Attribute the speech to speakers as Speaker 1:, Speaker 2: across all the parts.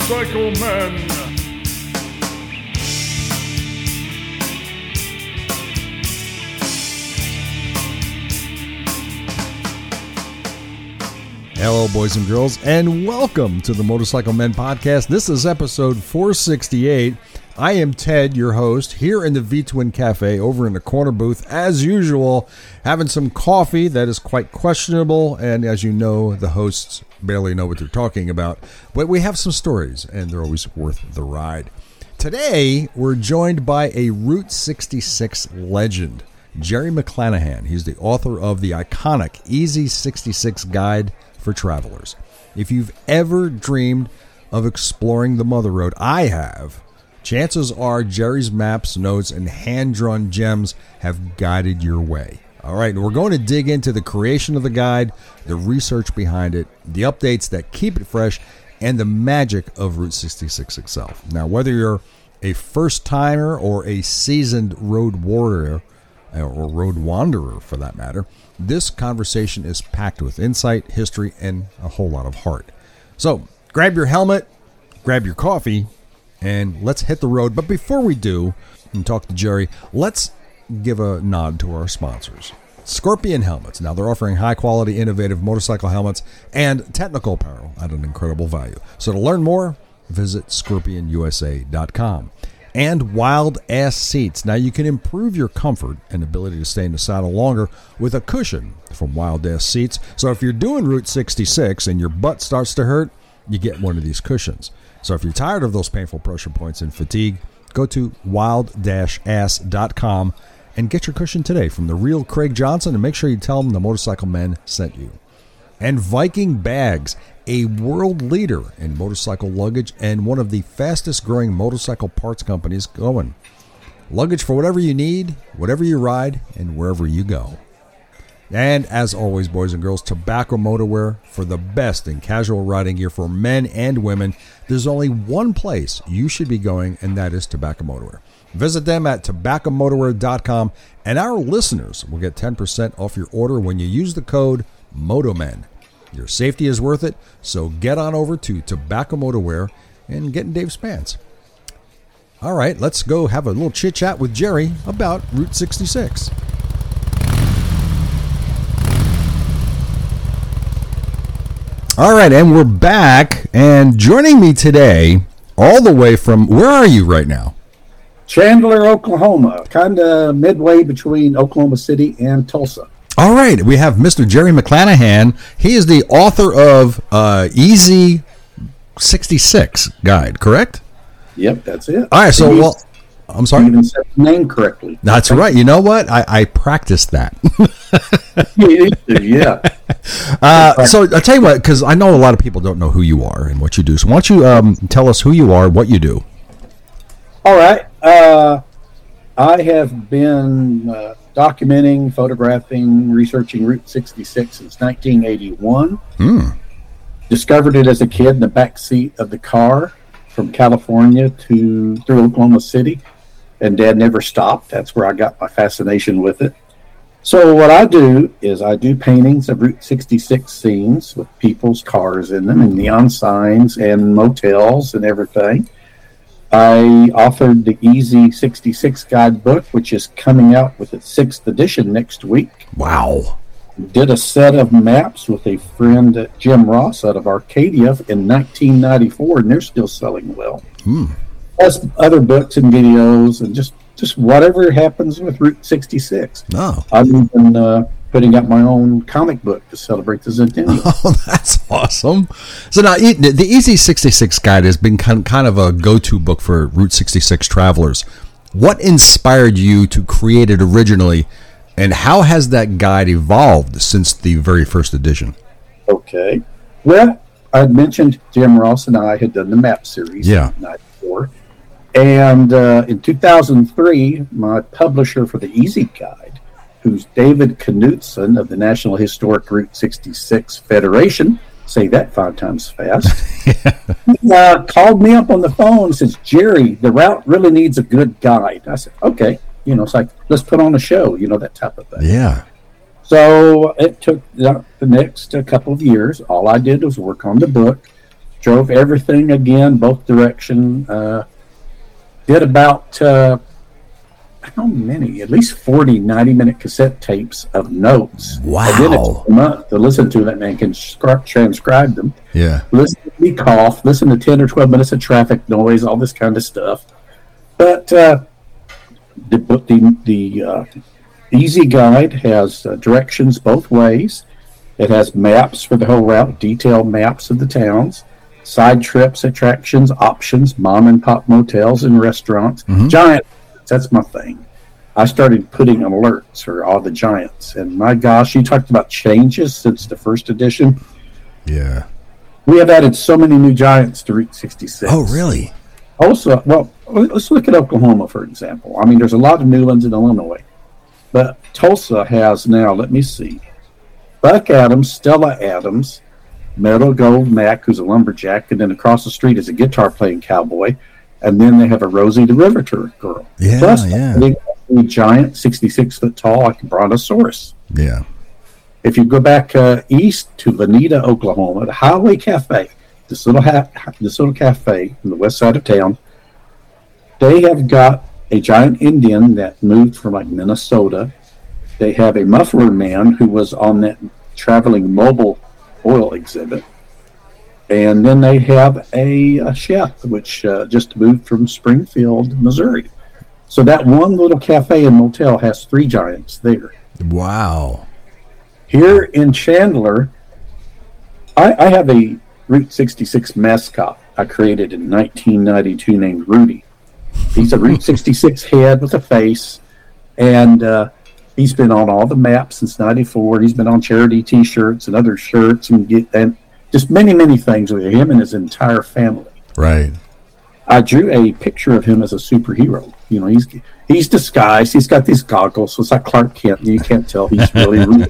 Speaker 1: Motorcycle Men.
Speaker 2: Hello, boys and girls, and welcome to the Motorcycle Men Podcast. This is episode 468. I am Ted, your host, here in the V-Twin Cafe over in the corner booth, as usual, having some coffee that is quite questionable, and as you know, the hosts barely know what they're talking about, but we have some stories, and they're always worth the ride. Today, we're joined by a Route 66 legend, Jerry McClanahan. He's the author of the iconic Easy 66 Guide for Travelers. If you've ever dreamed of exploring the Mother Road, I have. Chances are Jerry's maps, notes, and hand-drawn gems have guided your way. All right, we're going to dig into the creation of the guide, the research behind it, the updates that keep it fresh, and the magic of Route 66 itself. Now, whether you're a first-timer or a seasoned road warrior, or road wanderer for that matter, this conversation is packed with insight, history, and a whole lot of heart. So grab your helmet, grab your coffee, and let's hit the road. But before we do and talk to Jerry, let's give a nod to our sponsors. Scorpion Helmets. Now they're offering high-quality, innovative motorcycle helmets and technical apparel at an incredible value. So to learn more, visit scorpionusa.com. And Wild Ass Seats. Now you can improve your comfort and ability to stay in the saddle longer with a cushion from Wild Ass Seats. So if you're doing Route 66 and your butt starts to hurt, you get one of these cushions. So if you're tired of those painful pressure points and fatigue, go to wild-ass.com and get your cushion today from the real Craig Johnson, and make sure you tell them the Motorcycle Men sent you. And Viking Bags, a world leader in motorcycle luggage and one of the fastest growing motorcycle parts companies going. Luggage for whatever you need, whatever you ride, and wherever you go. And as always, boys and girls, Tobacco Motorwear for the best in casual riding gear for men and women. There's only one place you should be going, and that is Tobacco Motorwear. Visit them at tobaccomotorwear.com, and our listeners will get 10% off your order when you use the code MOTOMEN. Your safety is worth it, so get on over to Tobacco Motorwear and get in Dave's pants. All right, let's go have a little chit-chat with Jerry about Route 66. All right, and we're back, and joining me today, all the way from, where are you right now?
Speaker 3: Chandler, Oklahoma, kind of midway between Oklahoma City and Tulsa.
Speaker 2: All right, we have Mr. Jerry McClanahan. He is the author of Easy 66 Guide, correct?
Speaker 3: Yep, that's it.
Speaker 2: All right, so, well, I'm sorry?
Speaker 3: You even said the name correctly.
Speaker 2: That's right. You know what? I practiced that.
Speaker 3: Yeah.
Speaker 2: So I'll tell you what, because I know a lot of people don't know who you are and what you do. So why don't you tell us who you are, what you do?
Speaker 3: All right. I have been documenting, photographing, researching Route 66 since 1981. Discovered it as a kid in the back seat of the car from California through Oklahoma City, and Dad never stopped. That's where I got my fascination with it. So what I do is I do paintings of Route 66 scenes with people's cars in them and neon signs and motels and everything. I authored the Easy 66 Guidebook, which is coming out with its 6th edition next week.
Speaker 2: Wow.
Speaker 3: Did a set of maps with a friend, Jim Ross, out of Arcadia in 1994, and they're still selling well. Plus other books and videos and just whatever happens with Route 66.
Speaker 2: Oh.
Speaker 3: I'm even putting out my own comic book to celebrate the centennial.
Speaker 2: Oh, that's awesome. So now, the Easy 66 Guide has been kind of a go-to book for Route 66 travelers. What inspired you to create it originally, and how has that guide evolved since the very first edition?
Speaker 3: Okay. Well, I mentioned Jim Ross and I had done the map series in 1994. And in 2003, my publisher for the Easy Guide, who's David Knutson of the National Historic Route 66 Federation, say that 5 times fast, called me up on the phone and says, Jerry, the route really needs a good guide. I said, okay. It's like, let's put on a show, that type of thing.
Speaker 2: Yeah.
Speaker 3: So it took the next couple of years. All I did was work on the book, drove everything again, both direction. Did about, how many? At least 40 90-minute cassette tapes of notes.
Speaker 2: Wow.
Speaker 3: And then it took a month to listen to them and can transcribe them.
Speaker 2: Yeah.
Speaker 3: Listen to me cough, listen to 10 or 12 minutes of traffic noise, all this kind of stuff. But the Easy Guide has directions both ways. It has maps for the whole route, detailed maps of the towns, side trips, attractions, options, mom and pop motels and restaurants. Giant, that's my thing. I started putting alerts for all the giants. And my gosh, you talked about changes since the first edition.
Speaker 2: Yeah.
Speaker 3: We have added so many new giants to Route 66.
Speaker 2: Oh, really?
Speaker 3: Also, well, let's look at Oklahoma, for example. I mean, there's a lot of new ones in Illinois. But Tulsa has now, let me see, Buck Adams, Stella Adams, Meadow Gold Mac, who's a lumberjack, and then across the street is a guitar-playing cowboy, and then they have a Rosie the Riveter girl.
Speaker 2: Yeah,
Speaker 3: Plus,
Speaker 2: yeah.
Speaker 3: they have a giant, 66-foot-tall, like a brontosaurus.
Speaker 2: Yeah.
Speaker 3: If you go back east to Veneta, Oklahoma, the Highway Cafe, this little cafe on the west side of town, they have got a giant Indian that moved from like Minnesota. They have a muffler man who was on that traveling mobile oil exhibit. And then they have a chef, which just moved from Springfield, Missouri. So that one little cafe and motel has 3 giants there.
Speaker 2: Wow.
Speaker 3: Here in Chandler, I have a Route 66 mascot I created in 1992 named Rudy. He's a Route 66 head with a face, and he's been on all the maps since '94. He's been on charity T-shirts and other shirts, and just many, many things with him and his entire family.
Speaker 2: Right.
Speaker 3: I drew a picture of him as a superhero. You know, he's disguised. He's got these goggles, so it's like Clark Kent. You can't tell he's really real.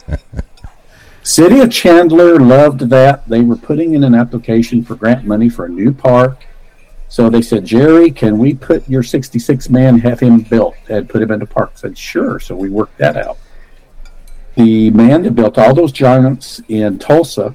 Speaker 3: City of Chandler loved that. They were putting in an application for grant money for a new park. So they said, Jerry, can we put your 66 man, have him built and put him in the park? I said, sure. So we worked that out. The man that built all those giants in Tulsa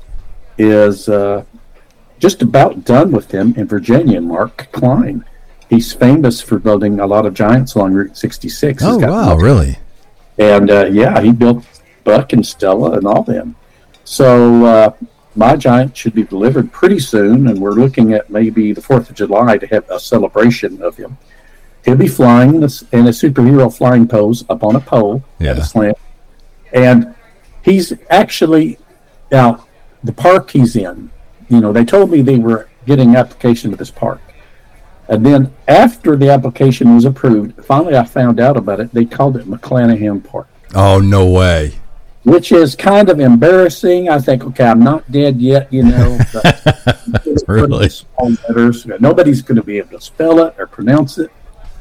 Speaker 3: is just about done with them in Virginia, Mark Klein. He's famous for building a lot of giants along Route 66.
Speaker 2: Oh, wow, really?
Speaker 3: And, he built Buck and Stella and all them. So my giant should be delivered pretty soon, and we're looking at maybe the 4th of July to have a celebration of him. He'll be flying in a superhero flying pose up on a pole at a slant. And he's actually, now, the park he's in, you know, they told me they were getting application to this park. And then after the application was approved, finally I found out about it. They called it McClanahan Park.
Speaker 2: Oh, no way.
Speaker 3: Which is kind of embarrassing. I think, okay, I'm not dead yet, you know. But
Speaker 2: really?
Speaker 3: Letters. Nobody's going to be able to spell it or pronounce it.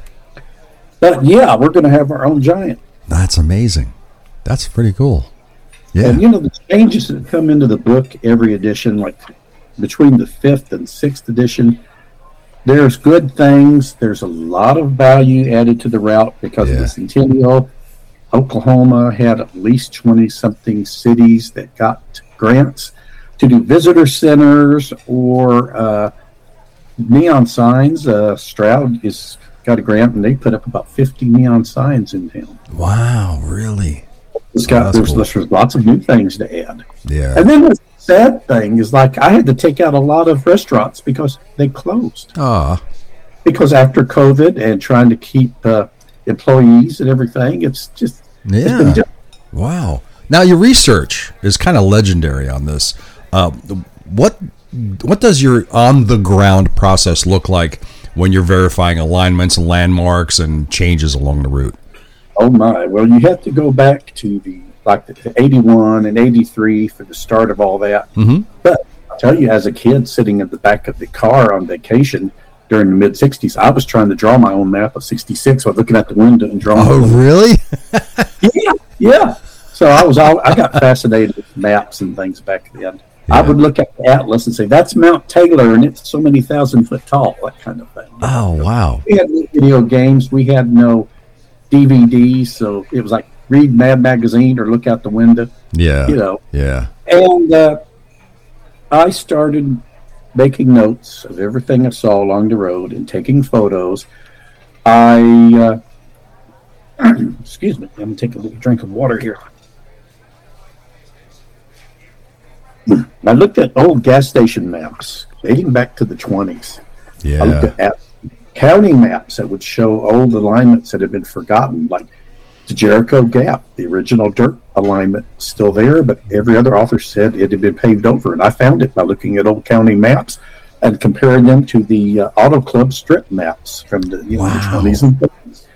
Speaker 3: But yeah, we're going to have our own giant.
Speaker 2: That's amazing. That's pretty cool. Yeah.
Speaker 3: And you know, the changes that come into the book every edition, like between the 5th and 6th edition, there's good things. There's a lot of value added to the route because of the Centennial. Oklahoma had at least 20-something cities that got grants to do visitor centers or neon signs. Stroud has got a grant, and they put up about 50 neon signs in town.
Speaker 2: Wow, really?
Speaker 3: There's lots of new things to add.
Speaker 2: Yeah.
Speaker 3: And then the sad thing is, like, I had to take out a lot of restaurants because they closed. Because after COVID and trying to keep employees and everything, it's just
Speaker 2: wow. Now your research is kind of legendary on this. What does your on the ground process look like when you're verifying alignments and landmarks and changes along the route?
Speaker 3: Oh my! Well, you have to go back to the 81 and 83 for the start of all that.
Speaker 2: Mm-hmm.
Speaker 3: But I'll tell you, as a kid sitting in the back of the car on vacation during the mid-'60s, I was trying to draw my own map of 66 while looking out the window and drawing.
Speaker 2: Oh, really?
Speaker 3: Yeah. So I got fascinated with maps and things back then. I would look at the atlas and say, that's Mount Taylor, and it's so many 1,000-foot tall, that kind of thing.
Speaker 2: Oh, wow.
Speaker 3: We had no video games. We had no DVDs, so it was like read Mad Magazine or look out the window.
Speaker 2: Yeah.
Speaker 3: You know.
Speaker 2: Yeah.
Speaker 3: And I started making notes of everything I saw along the road and taking photos, I excuse me, I'm going to take a little drink of water here. I looked at old gas station maps dating back to the 20s.
Speaker 2: Yeah.
Speaker 3: I looked at county maps that would show old alignments that had been forgotten, like the Jericho Gap, the original dirt alignment, still there, but every other author said it had been paved over. And I found it by looking at old county maps and comparing them to the Auto Club strip maps from the, the 20s and 30s.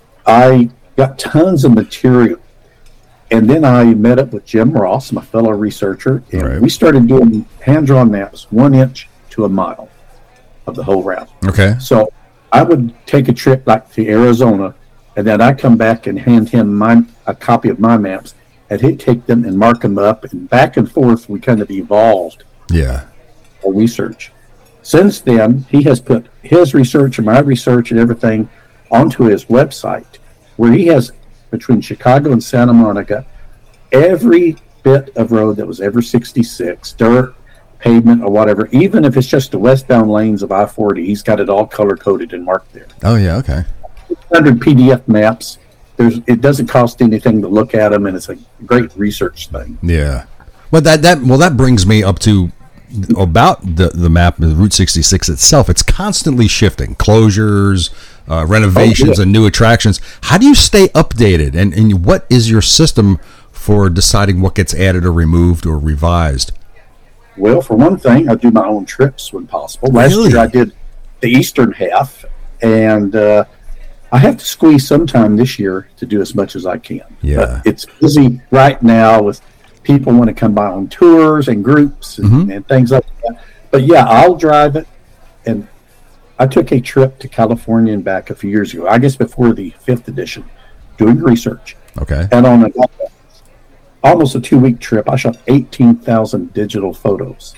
Speaker 3: I got tons of material. And then I met up with Jim Ross, my fellow researcher, and we started doing hand-drawn maps 1 inch to a mile of the whole route.
Speaker 2: Okay.
Speaker 3: So I would take a trip back to Arizona, and then I'd come back and hand him a copy of my maps, and he'd take them and mark them up, and back and forth we kind of evolved our research. Since then, he has put his research and my research and everything onto his website, where he has, between Chicago and Santa Monica, every bit of road that was ever 66, dirt, pavement, or whatever, even if it's just the westbound lanes of I-40, he's got it all color-coded and marked there.
Speaker 2: Oh, yeah, okay.
Speaker 3: 100 PDF maps. It doesn't cost anything to look at them, and it's a great research thing.
Speaker 2: Yeah. Well, that brings me up to about the map of Route 66 itself. It's constantly shifting. Closures, renovations, and new attractions. How do you stay updated? And what is your system for deciding what gets added or removed or revised?
Speaker 3: Well, for one thing, I do my own trips when possible. Last year I did the eastern half, and I have to squeeze some time this year to do as much as I can.
Speaker 2: Yeah.
Speaker 3: But it's busy right now with people want to come by on tours and groups and things like that. But yeah, I'll drive it. And I took a trip to California and back a few years ago, I guess before the 5th edition, doing research.
Speaker 2: Okay.
Speaker 3: And on almost a 2-week trip, I shot 18,000 digital photos.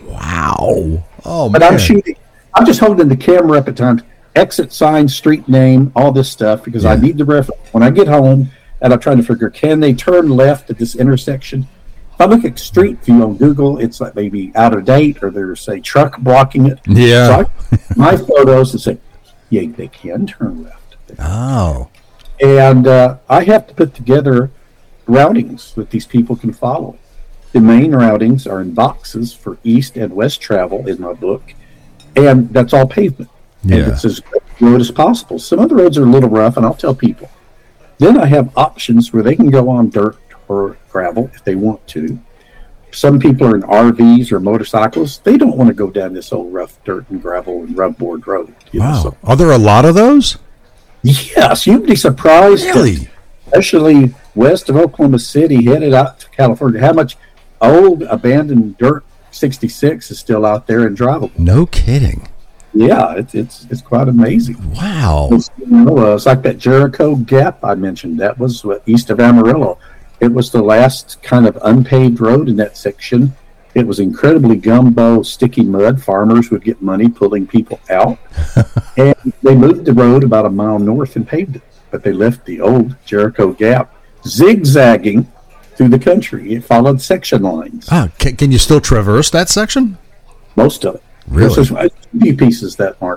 Speaker 2: Wow. Oh,
Speaker 3: but
Speaker 2: man.
Speaker 3: I'm just holding the camera up at times, exit sign, street name, all this stuff, because I need the reference. When I get home, and I'm trying to figure, can they turn left at this intersection? If I look at Street View on Google, it's like maybe out of date, or there's a truck blocking it.
Speaker 2: Yeah.
Speaker 3: So my photos and say, yeah, they can turn left.
Speaker 2: Oh.
Speaker 3: And I have to put together routings that these people can follow. The main routings are in boxes for east and west travel in my book, and that's all pavement.
Speaker 2: Yeah.
Speaker 3: And it's as good as possible. Some of the roads are a little rough, and I'll tell people. Then I have options where they can go on dirt or gravel if they want to. Some people are in RVs or motorcycles. They don't want to go down this old rough dirt and gravel and rubboard road.
Speaker 2: Wow. So, are there a lot of those?
Speaker 3: Yes. You'd be surprised.
Speaker 2: Really?
Speaker 3: Especially west of Oklahoma City, headed out to California, how much old abandoned dirt 66 is still out there and drivable.
Speaker 2: No kidding.
Speaker 3: Yeah, it's quite amazing.
Speaker 2: Wow.
Speaker 3: It's like that Jericho Gap I mentioned. That was east of Amarillo. It was the last kind of unpaved road in that section. It was incredibly gumbo, sticky mud. Farmers would get money pulling people out. And they moved the road about a mile north and paved it. But they left the old Jericho Gap zigzagging through the country. It followed section lines.
Speaker 2: Can you still traverse that section?
Speaker 3: Most of it.
Speaker 2: Really?
Speaker 3: There's a few pieces that aren't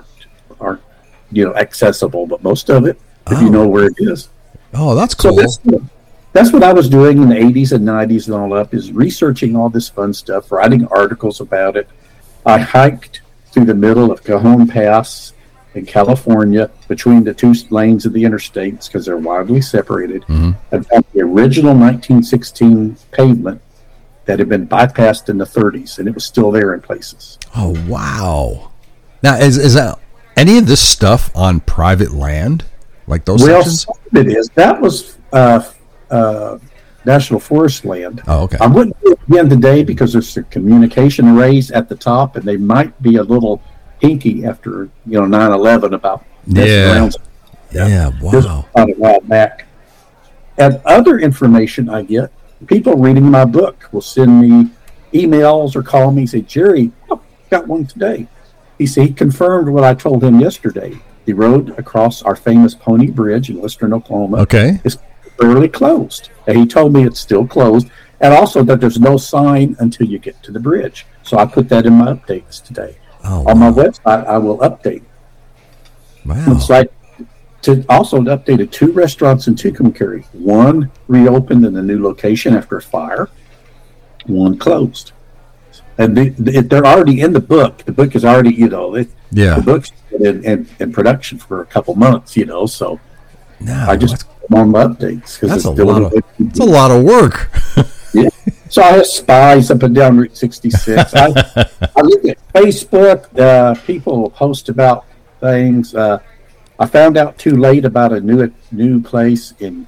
Speaker 3: accessible, but most of it, if you know where it is.
Speaker 2: Oh, that's cool.
Speaker 3: So that's what I was doing in the 80s and 90s and all up, is researching all this fun stuff, writing articles about it. I hiked through the middle of Cajon Pass in California between the two lanes of the interstates because they're widely separated, and found the original 1916 pavement that had been bypassed in the 30s, and it was still there in places.
Speaker 2: Oh, wow. Now, is that any of this stuff on private land, like those sections?
Speaker 3: Well, some of it is. That was National Forest land.
Speaker 2: Oh, okay.
Speaker 3: I wouldn't do it again today because there's the communication arrays at the top, and they might be a little hinky after 9/11 about
Speaker 2: Yeah, wow.
Speaker 3: Just about a while back. And other information I get, people reading my book will send me emails or call me and say, Jerry, got one today. He said he confirmed what I told him yesterday. The road across our famous Pony Bridge in western Oklahoma is fairly closed. And he told me it's still closed. And also that there's no sign until you get to the bridge. So I put that in my updates today. On my website, I will update.
Speaker 2: Wow.
Speaker 3: It's like to also updated 2 restaurants in Tucumcari. One reopened in a new location after a fire. One closed. And they're already in the book. The book is already, the book's in production for a couple months, so I just put on my updates.
Speaker 2: That's a lot of work.
Speaker 3: Yeah. So I have spies up and down Route 66. I look at Facebook. People post about things. I found out too late about a new place in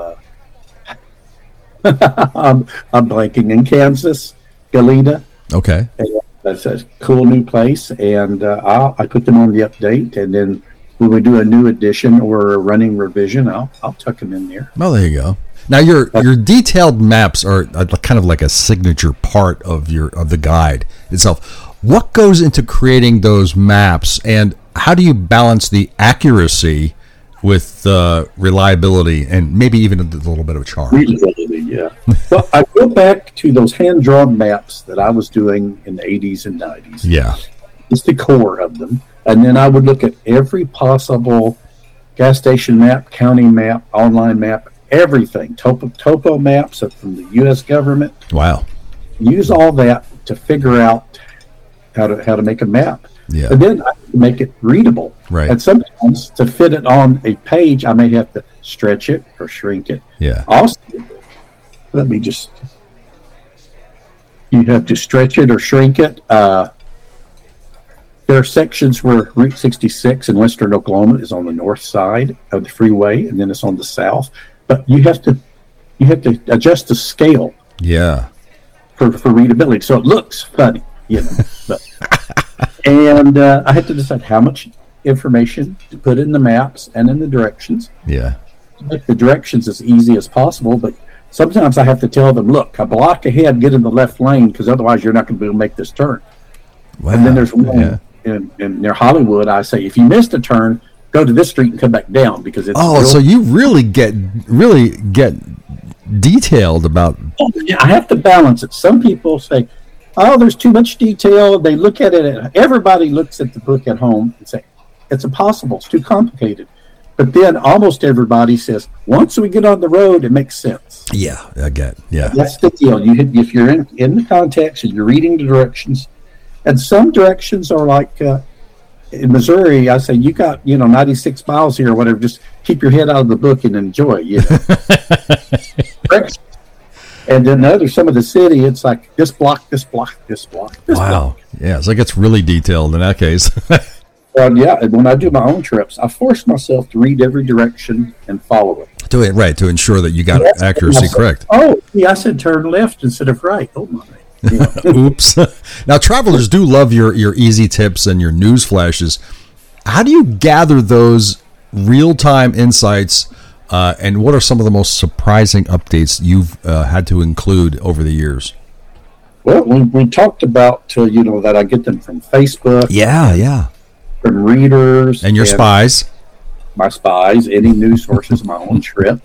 Speaker 3: I'm blanking, in Kansas, Galena.
Speaker 2: Okay.
Speaker 3: And that's a cool new place, and I put them on the update, and then when we do a new edition or a running revision, I'll tuck them in there.
Speaker 2: Well, there you go. Now your detailed maps are kind of like a signature part of the guide itself. What goes into creating those maps, and how do you balance the accuracy with reliability and maybe even a little bit of charm?
Speaker 3: Readability, yeah. Well, I go back to those hand-drawn maps that I was doing in the 80s and 90s.
Speaker 2: Yeah.
Speaker 3: It's the core of them. And then I would look at every possible gas station map, county map, online map, everything. Topo maps from the U.S. government.
Speaker 2: Wow.
Speaker 3: Use all that to figure out how to make a map.
Speaker 2: Yeah.
Speaker 3: And then I make it readable.
Speaker 2: Right.
Speaker 3: And sometimes to fit it on a page, I may have to stretch it or shrink it.
Speaker 2: Yeah.
Speaker 3: Also, you have to stretch it or shrink it. There are sections where Route 66 in western Oklahoma is on the north side of the freeway, and then it's on the south. But you have to adjust the scale.
Speaker 2: Yeah.
Speaker 3: For readability, so it looks funny, But, and I had to decide how much information to put in the maps and in the directions.
Speaker 2: Yeah.
Speaker 3: Make the directions as easy as possible, but sometimes I have to tell them, look, a block ahead, get in the left lane, because otherwise you're not going to be able to make this turn. Wow. And then there's one in near Hollywood. I say, if you missed a turn, go to this street and come back down, because it's
Speaker 2: so you really get detailed about.
Speaker 3: Yeah, I have to balance it. Some people say, oh, there's too much detail. They look at it. Everybody looks at the book at home and say, it's impossible. It's too complicated. But then almost everybody says, once we get on the road, it makes sense.
Speaker 2: Yeah, I get. Yeah,
Speaker 3: that's the deal. If you're in the context and you're reading the directions, and some directions are like in Missouri, I say, you got 96 miles here or whatever. Just keep your head out of the book and enjoy. And then some of the city, it's like this block, this block, this block. This block.
Speaker 2: Yeah, so it gets really detailed in that case.
Speaker 3: Yeah, and when I do my own trips, I force myself to read every direction and follow it.
Speaker 2: To ensure that you got accuracy correct.
Speaker 3: Oh, yeah, I said turn left instead of right. Oh, my.
Speaker 2: Oops. Now, travelers do love your easy tips and your news flashes. How do you gather those real-time insights, and what are some of the most surprising updates you've had to include over the years?
Speaker 3: Well, we talked about, that I get them from Facebook.
Speaker 2: Yeah.
Speaker 3: From readers.
Speaker 2: And your spies.
Speaker 3: My spies, any news sources, my own trip.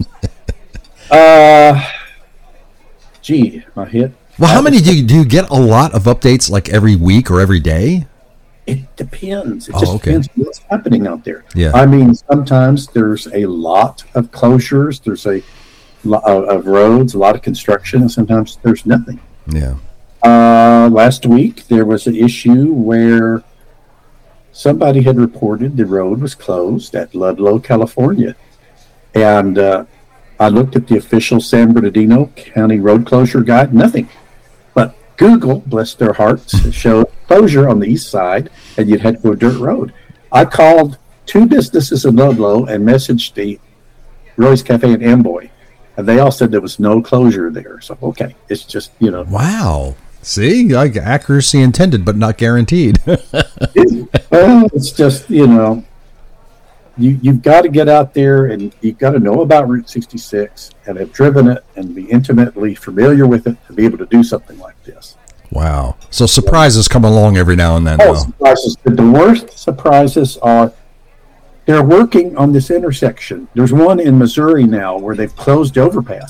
Speaker 3: My hit.
Speaker 2: Well, how many do you get? A lot of updates, like every week or every day?
Speaker 3: It depends. It just depends what's happening out there.
Speaker 2: Yeah.
Speaker 3: I mean, sometimes there's a lot of closures. There's a lot of roads, a lot of construction, and sometimes there's nothing.
Speaker 2: Yeah.
Speaker 3: Last week, there was an issue where somebody had reported the road was closed at Ludlow, California. And I looked at the official San Bernardino County road closure guide, nothing. But Google, bless their hearts, showed closure on the east side, and you'd head to a dirt road. I called 2 businesses in Ludlow and messaged the Roy's Cafe in Amboy, and they all said there was no closure there. So, okay, it's just,
Speaker 2: Wow. See, accuracy intended, but not guaranteed.
Speaker 3: Well, it's just, you've got to get out there and you've got to know about Route 66 and have driven it and be intimately familiar with it to be able to do something like this.
Speaker 2: Wow. So surprises come along every now and then.
Speaker 3: Surprises. But the worst surprises are they're working on this intersection. There's one in Missouri now where they've closed the overpass.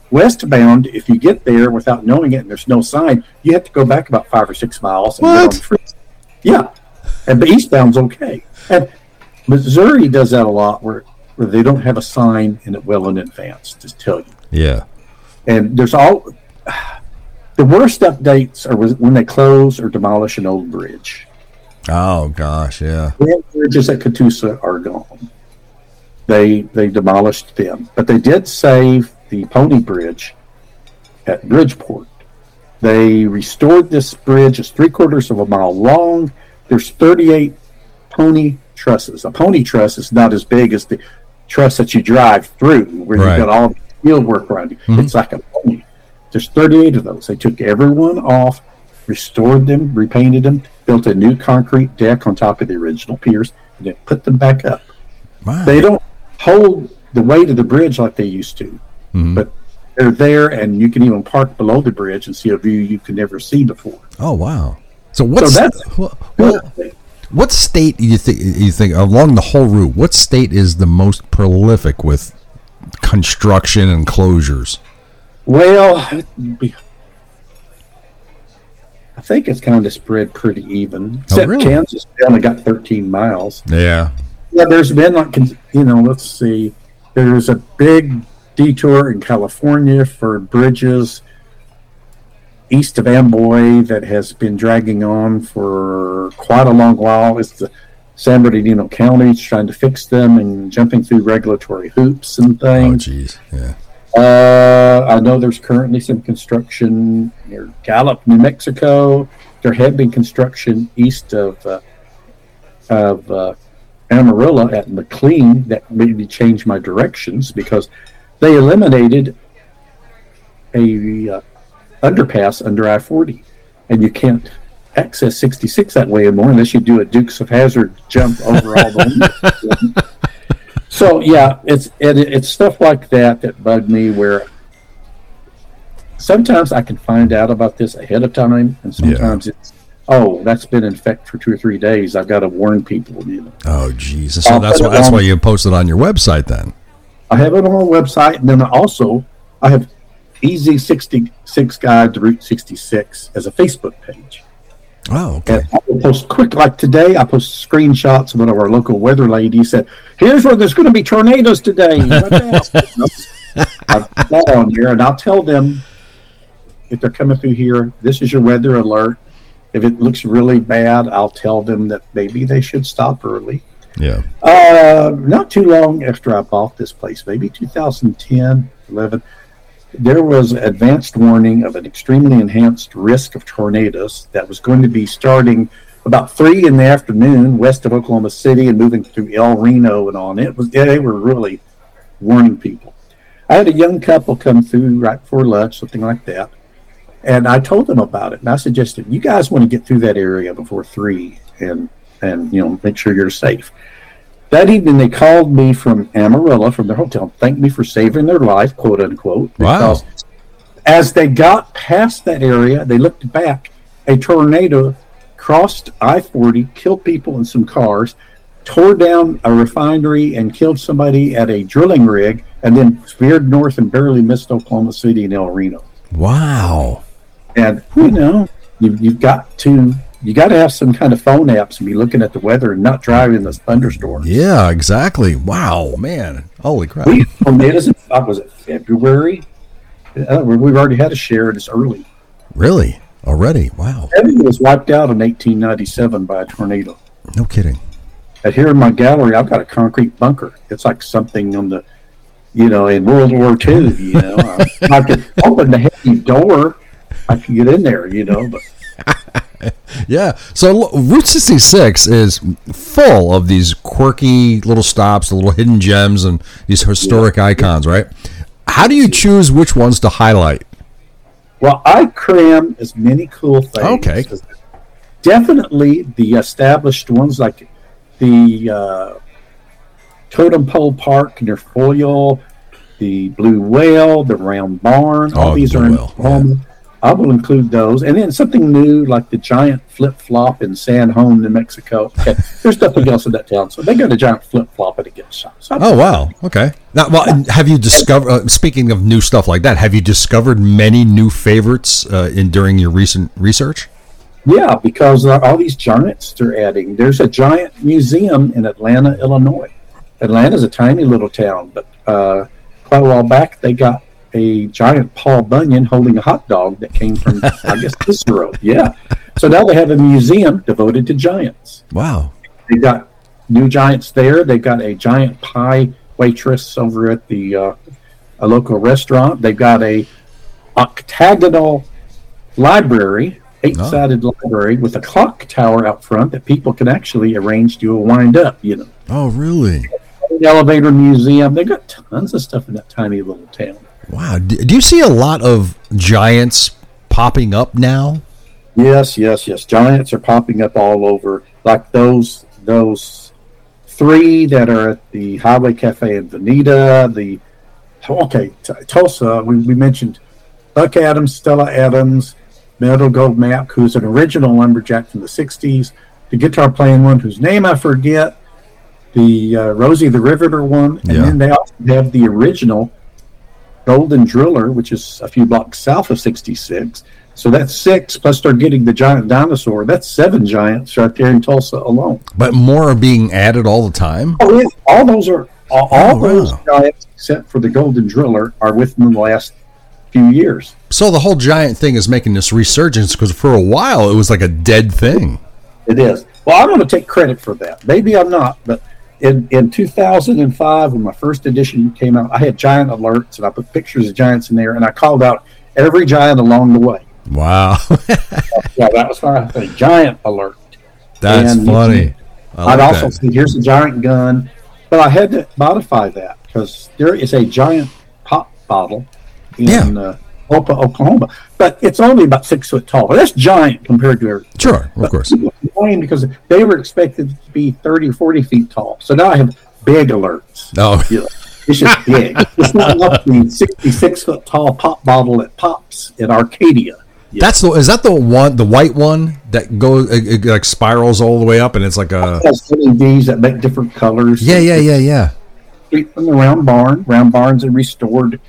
Speaker 3: Westbound, if you get there without knowing it and there's no sign, you have to go back about 5 or 6 miles and get on the freeway. Yeah, but eastbound's okay. And Missouri does that a lot, where they don't have a sign in it well in advance to tell you.
Speaker 2: Yeah.
Speaker 3: And there's the worst updates are when they close or demolish an old bridge.
Speaker 2: Oh gosh, yeah.
Speaker 3: The bridges at Catoosa are gone. They demolished them, but they did save the Pony Bridge at Bridgeport. They restored this bridge. It's 3/4 of a mile long. There's 38 pony trusses. A pony truss is not as big as the truss that you drive through, where you've got all the field work around you. Mm-hmm. It's like a pony. There's 38 of those. They took everyone off, restored them, repainted them, built a new concrete deck on top of the original piers, and then put them back up. Wow. They don't hold the weight of the bridge like they used to, but they're there, and you can even park below the bridge and see a view you could never see before.
Speaker 2: Oh wow! So what state do you think along the whole route? What state is the most prolific with construction and closures?
Speaker 3: Well, I think it's kind of spread pretty even. Except really? Kansas only got 13 miles.
Speaker 2: Yeah.
Speaker 3: Yeah, there's been, let's see. There's a big detour in California for bridges east of Amboy that has been dragging on for quite a long while. It's the San Bernardino County trying to fix them and jumping through regulatory hoops and things.
Speaker 2: Oh, geez, yeah.
Speaker 3: I know there's currently some construction near Gallup, New Mexico. There had been construction east of Amarillo at McLean that made me change my directions because they eliminated a underpass under I-40, and you can't access 66 that way anymore unless you do a Dukes of Hazzard jump over all the So yeah, it's stuff like that bug me, where sometimes I can find out about this ahead of time, and sometimes it's that's been in effect for 2 or 3 days. I've got to warn people.
Speaker 2: Oh Jesus! So that's why you posted on your website then.
Speaker 3: I have it on my website, and then I have Easy 66 Guide to Route 66 as a Facebook page.
Speaker 2: Oh, okay.
Speaker 3: And I will post quick, like today, I post screenshots of one of our local weather ladies said, "Here's where there's going to be tornadoes today." I'll put that on there, and I'll tell them if they're coming through here, this is your weather alert. If it looks really bad, I'll tell them that maybe they should stop early.
Speaker 2: Yeah.
Speaker 3: Not too long after I bought this place, maybe 2010, 11, there was advanced warning of an extremely enhanced risk of tornadoes that was going to be starting about 3 in the afternoon west of Oklahoma City and moving through El Reno and on. They were really warning people. I had a young couple come through right before lunch, something like that, and I told them about it, and I suggested, you guys want to get through that area before 3 and make sure you're safe. That evening, they called me from Amarillo, from their hotel, thanked me for saving their life, quote unquote. Because as they got past that area, they looked back. A tornado crossed I-40, killed people in some cars, tore down a refinery and killed somebody at a drilling rig, and then veered north and barely missed Oklahoma City and El Reno.
Speaker 2: Wow.
Speaker 3: And, you've got to have some kind of phone apps and be looking at the weather and not driving in those thunderstorms.
Speaker 2: Yeah, exactly. Wow, man. Holy crap.
Speaker 3: We had tornadoes in, was it February? We've already had a share, and it's early.
Speaker 2: Really? Already? Wow.
Speaker 3: Everything was wiped out in 1897 by a tornado.
Speaker 2: No kidding.
Speaker 3: And here in my gallery, I've got a concrete bunker. It's like something on the, in World War II, I could open the heavy door. I could get in there, but...
Speaker 2: Yeah, so Route 66 is full of these quirky little stops, the little hidden gems, and these historic icons, right? How do you choose which ones to highlight?
Speaker 3: Well, I cram as many cool things.
Speaker 2: Okay.
Speaker 3: Definitely the established ones, like the Totem Pole Park near Foyle, the Blue Whale, the Round Barn. All these are in Oklahoma. I will include those. And then something new like the giant flip-flop in San Juan, New Mexico. Okay. There's nothing else in that town. So they got a giant flip-flop and it gets shot. So
Speaker 2: Oh, wow. Okay. Now, well, have you discovered, speaking of new stuff like that, have you discovered many new favorites during your recent research?
Speaker 3: yeah, because all these giants they're adding. There's a giant museum in Atlanta, Illinois. Atlanta's a tiny little town, but quite a while back they got a giant Paul Bunyan holding a hot dog that came from, I guess, Cicero. Yeah. So now they have a museum devoted to giants.
Speaker 2: Wow.
Speaker 3: They've got new giants there. They've got a giant pie waitress over at the a local restaurant. They've got a octagonal library, 8-sided library with a clock tower out front that people can actually arrange to wind up, you know.
Speaker 2: Oh, really?
Speaker 3: An elevator museum. They've got tons of stuff in that tiny little town.
Speaker 2: Wow. Do you see a lot of giants popping up now?
Speaker 3: Yes. Giants are popping up all over. Like those 3 that are at the Highway Cafe in Veneta. Tulsa. We mentioned Buck Adams, Stella Adams, Meadow Gold Map, who's an original lumberjack from the '60s. The guitar playing one, whose name I forget. The Rosie the Riveter one, and then they also have the original Golden Driller, which is a few blocks south of 66. So that's 6, plus they're getting the giant dinosaur. That's 7 giants right there in Tulsa alone.
Speaker 2: But more are being added all the time?
Speaker 3: Oh, yeah. All those
Speaker 2: Wow.
Speaker 3: giants, except for the Golden Driller, are within the last few years.
Speaker 2: So the whole giant thing is making this resurgence because for a while it was like a dead thing.
Speaker 3: It is. Well, I'm going to take credit for that. Maybe I'm not, but in 2005, when my first edition came out, I had giant alerts, and I put pictures of giants in there, and I called out every giant along the way.
Speaker 2: Wow.
Speaker 3: Yeah, that was my thing. Giant alert.
Speaker 2: That's
Speaker 3: And
Speaker 2: funny.
Speaker 3: I'd also say, here's a giant gun, but I had to modify that because there is a giant pop bottle in Tulsa, Oklahoma, but it's only about 6 foot tall. That's giant compared to everything.
Speaker 2: Sure, of course.
Speaker 3: People complain because they were expected to be 30 or 40 feet tall. So now I have big alerts.
Speaker 2: Oh.
Speaker 3: You know, it's just big. It's not like the 66-foot tall pop bottle that pops at Arcadia. Yeah.
Speaker 2: Is that the white one that goes, it like spirals all the way up and it's like a...
Speaker 3: It has LEDs that make different colors.
Speaker 2: Yeah.
Speaker 3: Street from the Round Barn. Round Barn's a restored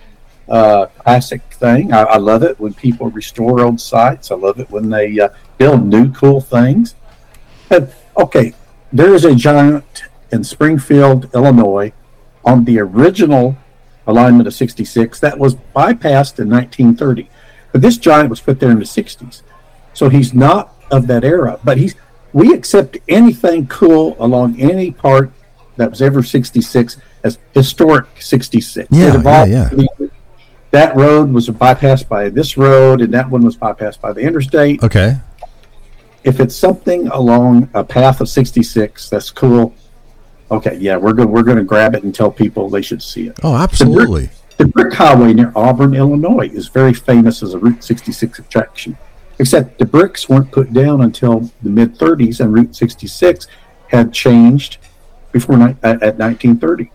Speaker 3: classic thing. I love it when people restore old sites. I love it when they build new cool things. And, okay, there is a giant in Springfield, Illinois, on the original alignment of 66 that was bypassed in 1930. But this giant was put there in the 60s. So he's not of that era. But we accept anything cool along any part that was ever 66 as historic 66.
Speaker 2: Yeah.
Speaker 3: That road was bypassed by this road, and that one was bypassed by the interstate.
Speaker 2: Okay.
Speaker 3: If it's something along a path of 66, that's cool. Okay, yeah, we're going to grab it and tell people they should see it.
Speaker 2: Oh, absolutely.
Speaker 3: The Brick Highway near Auburn, Illinois, is very famous as a Route 66 attraction. Except the bricks weren't put down until the mid-30s, and Route 66 had changed before at 1930.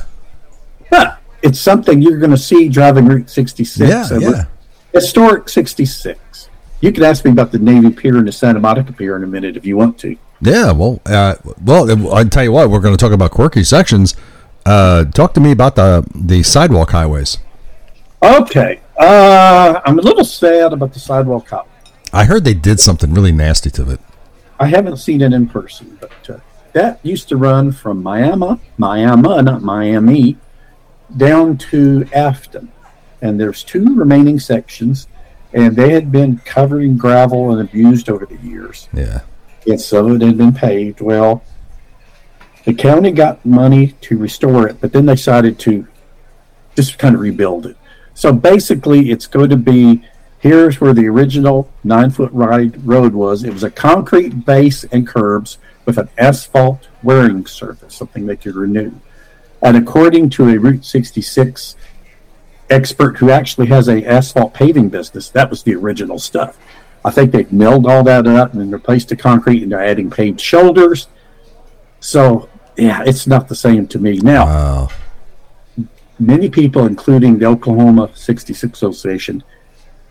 Speaker 3: But it's something you're going to see driving Route 66.
Speaker 2: Yeah.
Speaker 3: Historic 66. You can ask me about the Navy Pier and the Santa Monica Pier in a minute if you want to.
Speaker 2: Yeah, well, I'll tell you what, we're going to talk about quirky sections. Talk to me about the sidewalk highways.
Speaker 3: Okay. I'm a little sad about the sidewalk highway.
Speaker 2: I heard they did something really nasty to it.
Speaker 3: I haven't seen it in person, but that used to run from Miami, not Miami, down to Afton. And there's 2 remaining sections, and they had been covered in gravel and abused over the years.
Speaker 2: Yeah.
Speaker 3: And some of it had been paved. Well, the county got money to restore it, but then they decided to just kind of rebuild it. So basically, it's going to be, here's where the original 9-foot wide road was. It was a concrete base and curbs with an asphalt wearing surface, something they could renew. And according to a Route 66 expert who actually has a asphalt paving business, that was the original stuff. I think they've milled all that up and replaced the concrete, and they're adding paved shoulders. So, yeah, it's not the same to me. Now, many people, including the Oklahoma 66 Association,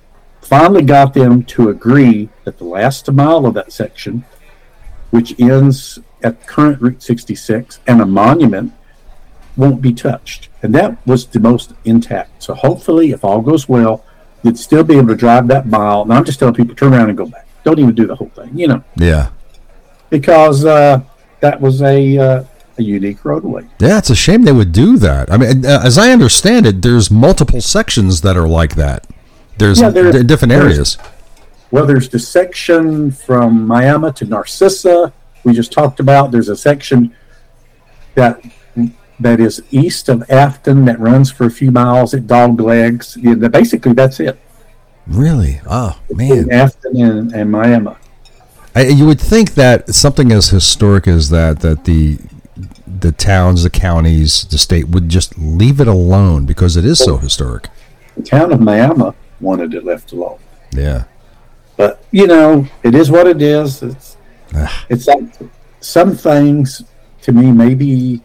Speaker 3: finally got them to agree that the last mile of that section, which ends at current Route 66 and a monument, won't be touched. And that was the most intact. So hopefully, if all goes well, you'd still be able to drive that mile. And I'm just telling people, turn around and go back. Don't even do the whole thing,
Speaker 2: Yeah.
Speaker 3: Because that was a unique roadway.
Speaker 2: Yeah, it's a shame they would do that. I mean, as I understand it, there's multiple sections that are like that. There's different areas.
Speaker 3: There's the section from Miami to Narcissa we just talked about. There's a section that is east of Afton that runs for a few miles at Dog Legs. Basically, that's it.
Speaker 2: Really? Oh, man.
Speaker 3: Afton and Miami.
Speaker 2: You would think that something as historic as that the towns, the counties, the state would just leave it alone because it is so historic.
Speaker 3: The town of Miami wanted it left alone.
Speaker 2: Yeah.
Speaker 3: But, it is what it is. It's like some things, to me, maybe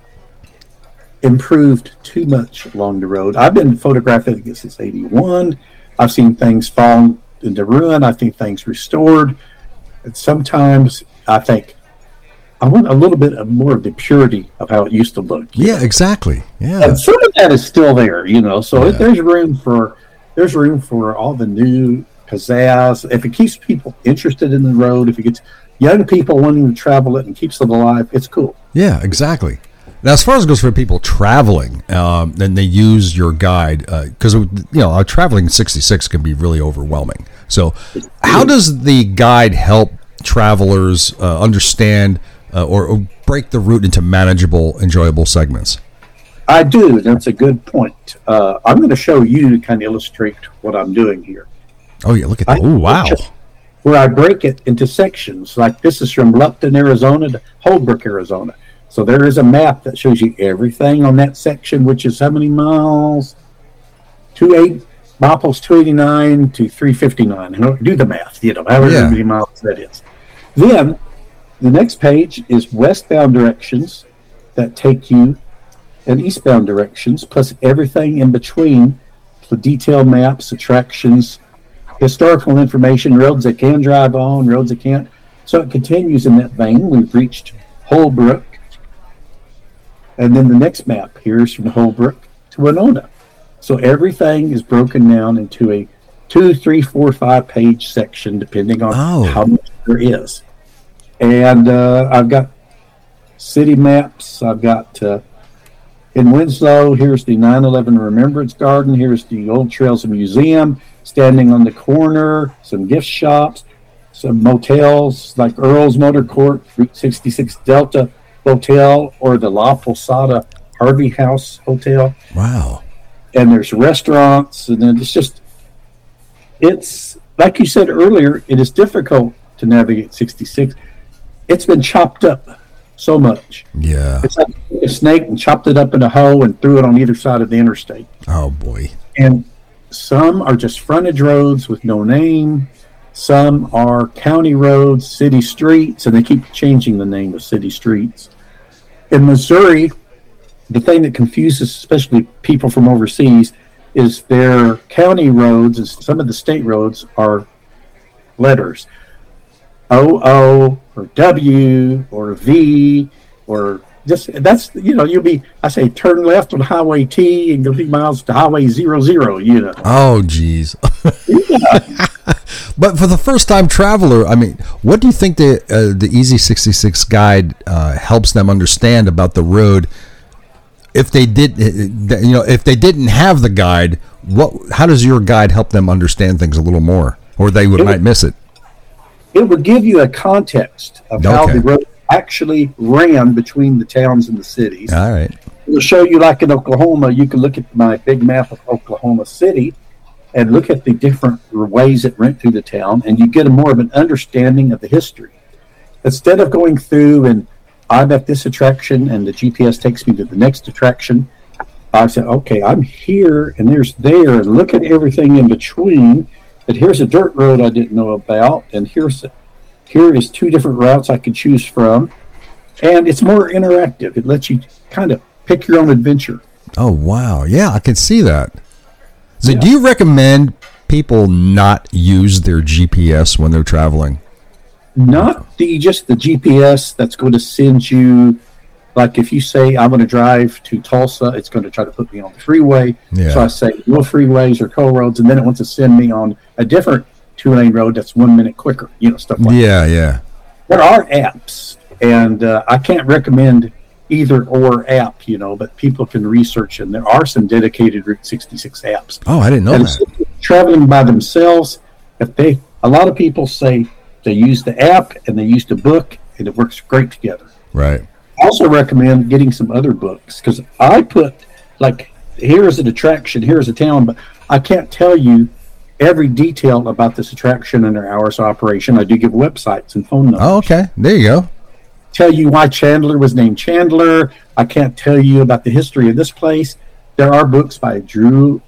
Speaker 3: improved too much along the road. I've been photographing it since 81. I've seen things fall into ruin. I've seen things restored. And sometimes I think I want a little bit more of the purity of how it used to look.
Speaker 2: Yeah, exactly. Yeah.
Speaker 3: And some of that is still there, so there's room for all the new pizzazz. If it keeps people interested in the road, if it gets young people wanting to travel it and keeps it alive, it's cool.
Speaker 2: Yeah, exactly. Now, as far as it goes for people traveling, then they use your guide because traveling 66 can be really overwhelming. So, how does the guide help travelers understand or break the route into manageable, enjoyable segments?
Speaker 3: I do. That's a good point. I'm going to show you to kind of illustrate what I'm doing here.
Speaker 2: Oh, yeah, look at that. Oh, wow.
Speaker 3: Where I break it into sections. Like this is from Lupton, Arizona to Holbrook, Arizona. So there is a map that shows you everything on that section, which is how many miles? Miles 289 to 359. Do the math, however many miles that is. Then the next page is westbound directions that take you and eastbound directions, plus everything in between, the detailed maps, attractions, historical information, roads that can drive on, roads that can't. So it continues in that vein. We've reached Holbrook. And then the next map here is from Holbrook to Winona. So everything is broken down into a 2, 3, 4, 5 page section, depending on how much there is. And I've got city maps. I've got in Winslow, here's the 9/11 Remembrance Garden. Here's the Old Trails Museum, standing on the corner, some gift shops, some motels like Earl's Motor Court, Route 66 Delta Hotel, or the La Posada Harvey House Hotel.
Speaker 2: Wow.
Speaker 3: And there's restaurants, and then it's like you said earlier, it is difficult to navigate 66. It's been chopped up so much.
Speaker 2: Yeah.
Speaker 3: It's like a snake and chopped it up in a hoe and threw it on either side of the interstate.
Speaker 2: Oh, boy.
Speaker 3: And some are just frontage roads with no name. Some are county roads, city streets, and they keep changing the name of city streets. In Missouri, the thing that confuses especially people from overseas is their county roads and some of the state roads are letters. OO or W or V or just that's I say turn left on Highway T and go 3 miles to Highway 00.
Speaker 2: Oh, geez. But for the first time traveler, I mean, what do you think the Easy 66 guide helps them understand about the road? If they didn't have the guide, how does your guide help them understand things a little more, or might miss it?
Speaker 3: It would give you a context of how the road actually ran between the towns and the cities.
Speaker 2: All right.
Speaker 3: It will show you, like in Oklahoma, you can look at my big map of Oklahoma City and look at the different ways it went through the town, and you get more of an understanding of the history. Instead of going through and I'm at this attraction and the GPS takes me to the next attraction, I said, okay, I'm here and there's there, and look at everything in between. But here's a dirt road I didn't know about, and here is 2 different routes I could choose from, and it's more interactive. It lets you kind of pick your own adventure.
Speaker 2: Oh, wow. Yeah, I can see that. So do you recommend people not use their GPS when they're traveling?
Speaker 3: Not just the GPS that's going to send you, like if you say, I'm going to drive to Tulsa, it's going to try to put me on the freeway.
Speaker 2: Yeah.
Speaker 3: So I say, no freeways or toll roads, and then it wants to send me on a different 2-lane road that's 1 minute quicker, stuff like that.
Speaker 2: Yeah.
Speaker 3: There are apps, and I can't recommend either or app, but people can research, and there are some dedicated Route 66 apps.
Speaker 2: Oh, I didn't know
Speaker 3: and
Speaker 2: that.
Speaker 3: Traveling by themselves, a lot of people say they use the app and they use the book, and it works great together.
Speaker 2: Right.
Speaker 3: I also recommend getting some other books, because I put, like, here's an attraction, here's a town, but I can't tell you every detail about this attraction and their hours of operation. I do give websites and phone numbers.
Speaker 2: Oh, okay. There you go.
Speaker 3: Tell you why Chandler was named Chandler. I can't tell you about the history of this place. There are books by Drew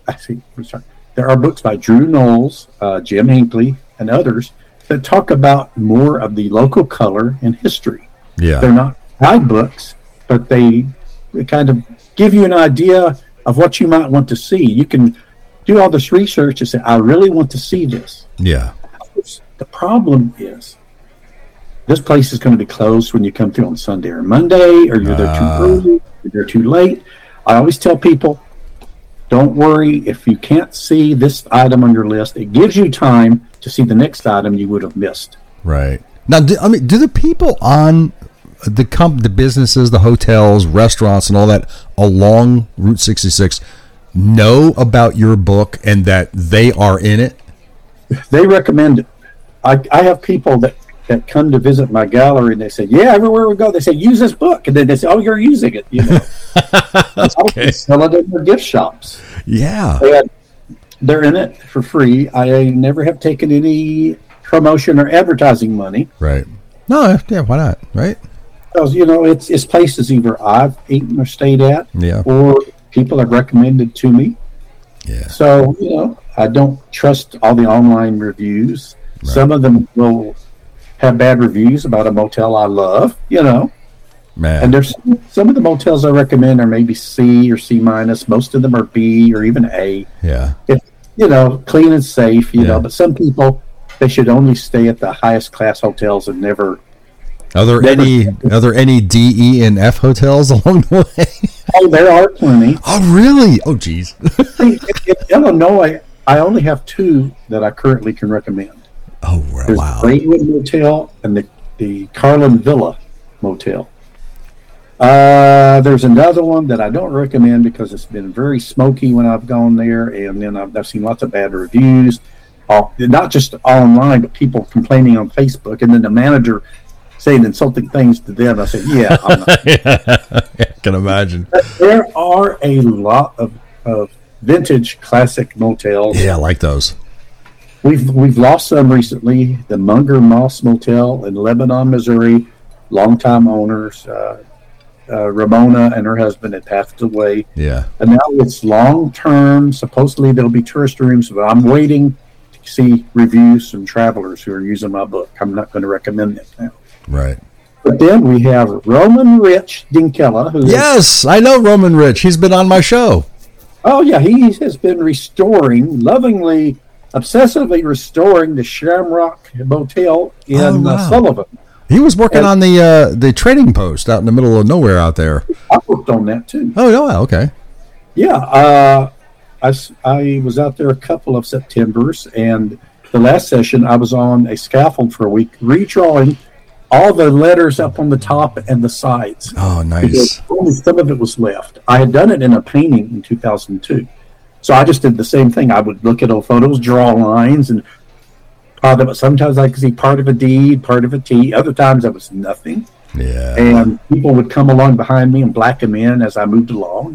Speaker 3: Knowles, Jim Hinckley, and others that talk about more of the local color and history.
Speaker 2: Yeah.
Speaker 3: They're not guidebooks, but they kind of give you an idea of what you might want to see. You can do all this research and say, I really want to see this.
Speaker 2: Yeah.
Speaker 3: The problem is, this place is going to be closed when you come through on Sunday or Monday, or you're there too early, or you're too late. I always tell people, don't worry if you can't see this item on your list. It gives you time to see the next item you would have missed.
Speaker 2: Right. Now, do the people on the businesses, the hotels, restaurants, and all that along Route 66 know about your book and that they are in it?
Speaker 3: They recommend it. I have people that come to visit my gallery, and they say, yeah, everywhere we go, they say, use this book. And then they say, oh, you're using it.
Speaker 2: Okay.
Speaker 3: Sell it in their gift shops.
Speaker 2: Yeah.
Speaker 3: They're in it for free. I never have taken any promotion or advertising money.
Speaker 2: Right. No, yeah, why not? Right.
Speaker 3: Because, it's places either I've eaten or stayed at,
Speaker 2: Yeah.
Speaker 3: or people have recommended to me.
Speaker 2: Yeah.
Speaker 3: So, I don't trust all the online reviews. Right. Some of them will have bad reviews about a motel I love,
Speaker 2: Man.
Speaker 3: And there's some of the motels I recommend are maybe C or C minus. Most of them are B or even A.
Speaker 2: Yeah.
Speaker 3: It's, clean and safe, but some people, they should only stay at the highest class hotels and never.
Speaker 2: Are there any D, E, and F hotels along the way?
Speaker 3: Oh, there are plenty.
Speaker 2: Oh, really? Oh, geez.
Speaker 3: In Illinois, I only have 2 that I currently can recommend.
Speaker 2: Oh,
Speaker 3: There's
Speaker 2: wow.
Speaker 3: the Greenwood Motel and the Carlin Villa Motel. There's another one that I don't recommend because it's been very smoky when I've gone there, and then I've seen lots of bad reviews, not just online, but people complaining on Facebook, and then the manager saying insulting things to them. I said, yeah, I'm not.
Speaker 2: I can imagine.
Speaker 3: But there are a lot of vintage classic motels.
Speaker 2: Yeah, I like those.
Speaker 3: We've lost some recently. The Munger Moss Motel in Lebanon, Missouri, longtime owners. Ramona and her husband had passed away.
Speaker 2: Yeah.
Speaker 3: And now it's long-term. Supposedly there'll be tourist rooms, but I'm waiting to see reviews from travelers who are using my book. I'm not going to recommend it now.
Speaker 2: Right.
Speaker 3: But then we have Roman Rich Dinkella.
Speaker 2: Yes, I know Roman Rich. He's been on my show.
Speaker 3: Oh, yeah. He has been lovingly, obsessively restoring the Shamrock Motel in Sullivan.
Speaker 2: He was working on the trading post out in the middle of nowhere out there.
Speaker 3: I worked on that, too.
Speaker 2: Oh, yeah, okay.
Speaker 3: Yeah. I was out there a couple of Septembers, and the last session I was on a scaffold for a week, redrawing all the letters up on the top and the sides.
Speaker 2: Oh, nice.
Speaker 3: Only some of it was left. I had done it in a painting in 2002. So I just did the same thing. I would look at old photos, draw lines, and sometimes I could see part of a D, part of a T. Other times it was nothing.
Speaker 2: Yeah.
Speaker 3: And people would come along behind me and black them in as I moved along,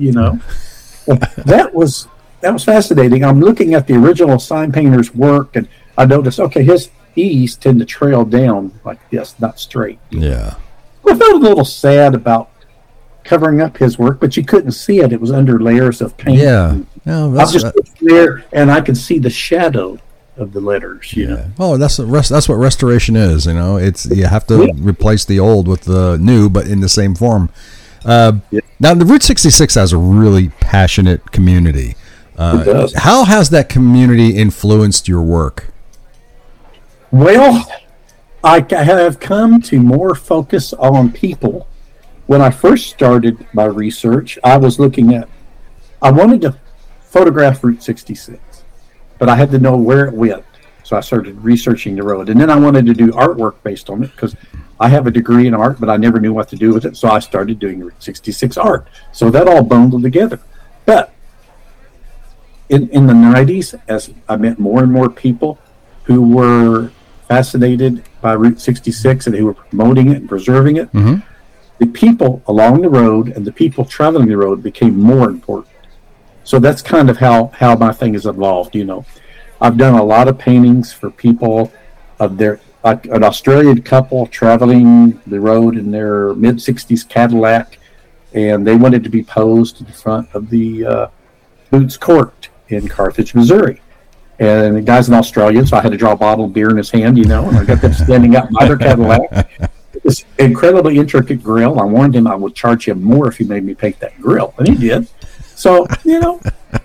Speaker 3: That was fascinating. I'm looking at the original sign painter's work, and I noticed, okay, his E's tend to trail down like this, not straight.
Speaker 2: Yeah.
Speaker 3: I felt a little sad about covering up his work, but you couldn't see it. It was under layers of paint.
Speaker 2: Yeah.
Speaker 3: I was just there, and I could see the shadow of the letters. You know?
Speaker 2: Oh, that's what restoration is. It's you have to replace the old with the new, but in the same form. Now, the Route 66 has a really passionate community.
Speaker 3: It does.
Speaker 2: How has that community influenced your work?
Speaker 3: Well, I have come to more focus on people. When I first started my research, I wanted to photograph Route 66, but I had to know where it went. So I started researching the road. And then I wanted to do artwork based on it because I have a degree in art, but I never knew what to do with it. So I started doing Route 66 art. So that all bundled together. But in the 90s, as I met more and more people who were fascinated by Route 66 and who were promoting it and preserving it, the people along the road and the people traveling the road became more important. So that's kind of how my thing has evolved, you know. I've done a lot of paintings for people of like an Australian couple traveling the road in their mid-60s Cadillac, and they wanted to be posed in front of the Boots Court in Carthage, Missouri. And the guy's an Australian, so I had to draw a bottle of beer in his hand, you know, and I got them standing out by their Cadillac. This incredibly intricate grill. I warned him I would charge him more if he made me paint that grill, and he did. So, you know,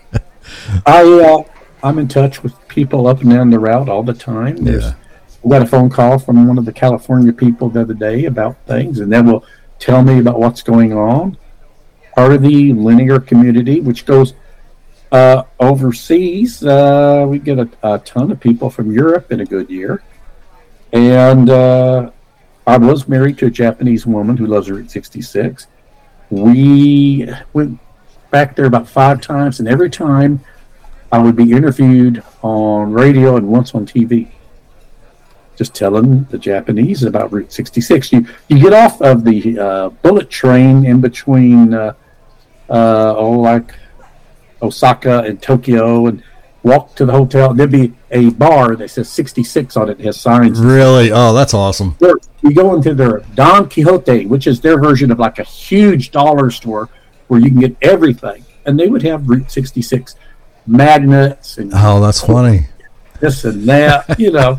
Speaker 3: I'm in touch with people up and down the route all the time. We got a phone call from one of the California people the other day about things, and they will tell me about what's going on. Part of the linear community, which goes overseas, we get a ton of people from Europe in a good year. And I was married to a Japanese woman who loves Route 66. We went back there about 5 times, and every time I would be interviewed on radio and once on TV, just telling the Japanese about Route 66. You get off of the bullet train in between like Osaka and Tokyo and walk to the hotel. There'd be a bar that says 66 on it. It has signs.
Speaker 2: Really? Oh, that's awesome.
Speaker 3: You go into their Don Quixote, which is their version of like a huge dollar store where you can get everything. And they would have Route 66 magnets. And
Speaker 2: that's funny.
Speaker 3: This and that, you know.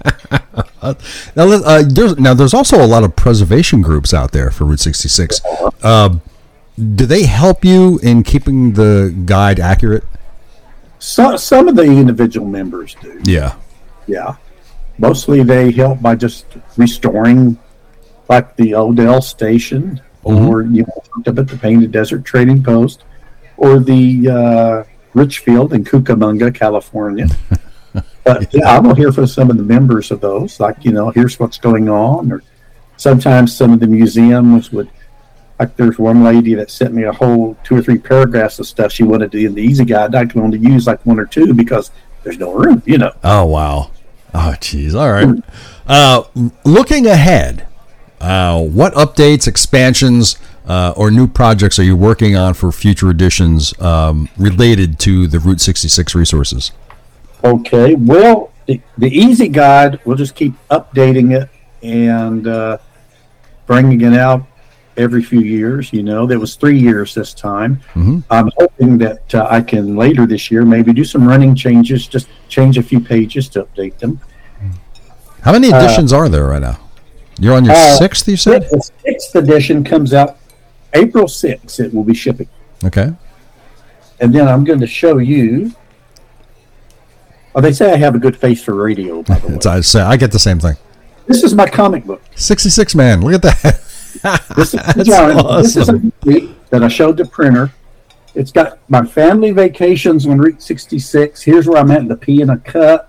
Speaker 2: There's also a lot of preservation groups out there for Route 66. Do they help you in keeping the guide accurate?
Speaker 3: Some of the individual members do. Yeah. Mostly they help by just restoring, like the Odell Station, or up at the Painted Desert Trading Post, or the Richfield in Cucamonga, California. But yeah, I will hear from some of the members of those, like, you know, here's what's going on. Or sometimes some of the museums would, like there's one lady that sent me a whole 2 or 3 paragraphs of stuff she wanted to in the Easy Guide. I can only use like 1 or 2 because there's no room, you know.
Speaker 2: Oh, wow. Oh, geez. All right. Looking ahead, what updates, expansions, or new projects are you working on for future editions related to the Route 66 resources?
Speaker 3: Okay. Well, the Easy Guide, we'll just keep updating it and bringing it out every few years. You know, there was 3 years this time. I'm hoping that I can later this year maybe do some running changes, just change a few pages to update them.
Speaker 2: How many editions are there right now? You're on your 6th, you said?
Speaker 3: The 6th edition comes out April 6th. It will be shipping.
Speaker 2: Okay.
Speaker 3: And then I'm going to show you. Oh, they say I have a good face for radio, by the way.
Speaker 2: I get the same thing.
Speaker 3: This is my comic book.
Speaker 2: 66 Man. Look at that.
Speaker 3: This is a book that I showed the printer. It's got my family vacations on Route 66. Here's where I'm at in the P and a cut.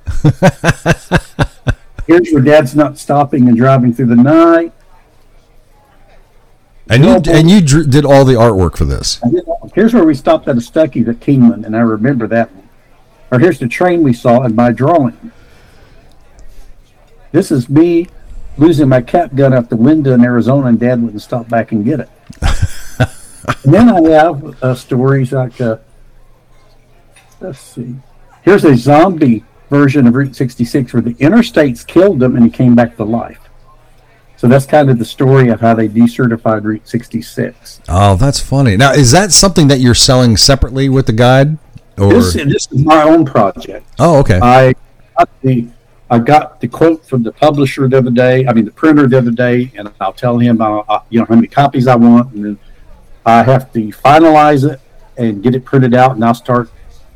Speaker 3: Here's where Dad's not stopping and driving through the night.
Speaker 2: And you did all the artwork for this.
Speaker 3: Here's where we stopped at a Stuckey's at Kingman, and I remember that one. Or here's the train we saw in my drawing. This is me losing my cap gun out the window in Arizona, and Dad wouldn't stop back and get it. And then I have stories like, let's see. Here's a zombie version of Route 66 where the interstates killed him and he came back to life. So that's kind of the story of how they decertified Route 66.
Speaker 2: Oh, that's funny. Now, is that something that you're selling separately with the guide? Or?
Speaker 3: This is my own project.
Speaker 2: Oh, okay.
Speaker 3: I got the quote from the publisher the other day, the printer the other day, and I'll tell him how many copies I want, and then I have to finalize it and get it printed out, and I'll start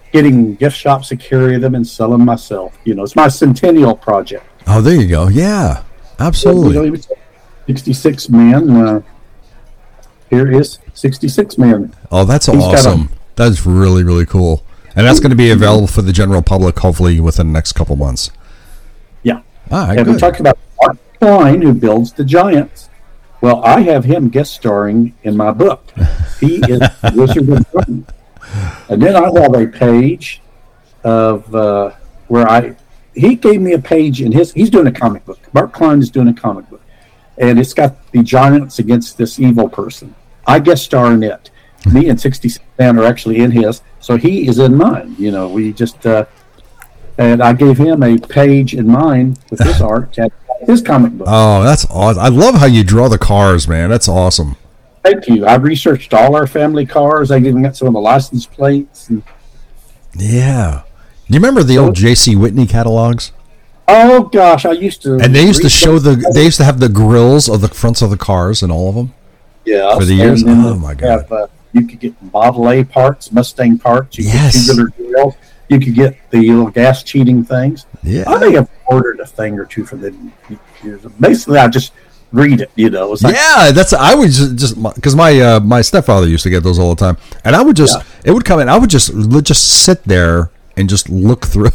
Speaker 3: getting gift shops to carry them and sell them myself. It's my centennial project.
Speaker 2: Oh, there you go. Yeah, absolutely.
Speaker 3: 66 man. Here is 66 man.
Speaker 2: Oh, that's awesome. That's really, really cool. And that's going to be available for the general public, hopefully, within the next couple months.
Speaker 3: Yeah.
Speaker 2: And
Speaker 3: we talked about Mark Klein, who builds the Giants. Well, I have him guest starring in my book. He is Wizard of Britain. And then I have a page of where he gave me a page in he's doing a comic book. Mark Klein is doing a comic book. And it's got the Giants against this evil person. I guest star in it. Me and 66 Man are actually in his, so he is in mine. We just and I gave him a page in mine with his art, his comic book.
Speaker 2: Oh, that's awesome! I love how you draw the cars, man. That's awesome.
Speaker 3: Thank you. I researched all our family cars. I even got some of the license plates.
Speaker 2: Yeah. Do you remember the old J.C. Whitney catalogs?
Speaker 3: Oh gosh, I used to.
Speaker 2: And they used to show they used to have the grills of the fronts of the cars and all of them.
Speaker 3: Yeah.
Speaker 2: For the years. Oh my God.
Speaker 3: You could get Model A parts, Mustang parts. You could get tubular grills. You could get the little gas cheating things.
Speaker 2: Yeah.
Speaker 3: I may have ordered a thing or two for the years. Basically, I just read it. It's like,
Speaker 2: I would just because my stepfather used to get those all the time, and I would just it would come in. I would just sit there and just look through.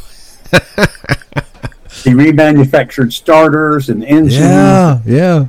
Speaker 3: He remanufactured starters and engines.
Speaker 2: Yeah.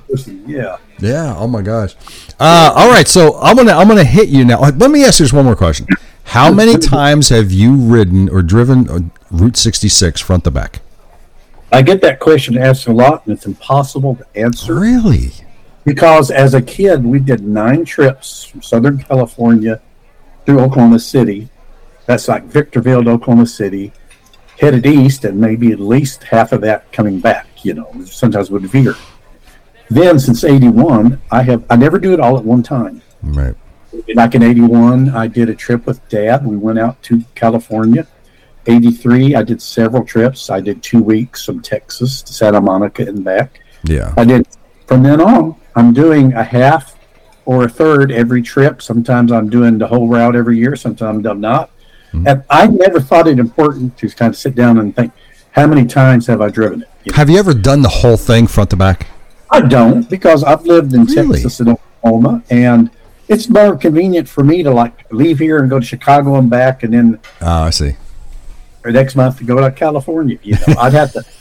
Speaker 2: Oh my gosh. All right, so I'm gonna hit you now. Let me ask you just one more question. How many times have you ridden or driven Route 66 front to back?
Speaker 3: I get that question asked a lot, and it's impossible to answer.
Speaker 2: Really?
Speaker 3: Because as a kid, we did 9 trips from Southern California through Oklahoma City. That's like Victorville to Oklahoma City, headed east, and maybe at least half of that coming back. Sometimes would veer. Then, since 81, I never do it all at one time.
Speaker 2: Right.
Speaker 3: Like in 81, I did a trip with Dad. We went out to California. 83, I did several trips. I did 2 weeks from Texas to Santa Monica and back.
Speaker 2: Yeah.
Speaker 3: I did. From then on, I'm doing a half or a third every trip. Sometimes I'm doing the whole route every year. Sometimes I'm not. Mm-hmm. And I never thought it important to kind of sit down and think, how many times have I driven it?
Speaker 2: Have you ever done the whole thing front to back?
Speaker 3: I don't, because I've lived in Texas and Oklahoma, and it's more convenient for me to leave here and go to Chicago and back, and then
Speaker 2: I see.
Speaker 3: Or next month to go to California. I'd have to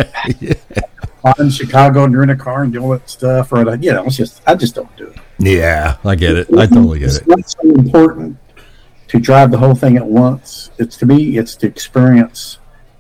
Speaker 3: fly in Chicago and rent a car and do all that stuff, or I just don't do it.
Speaker 2: Yeah, I get it. I totally get it.
Speaker 3: It's not so important to drive the whole thing at once. It's to experience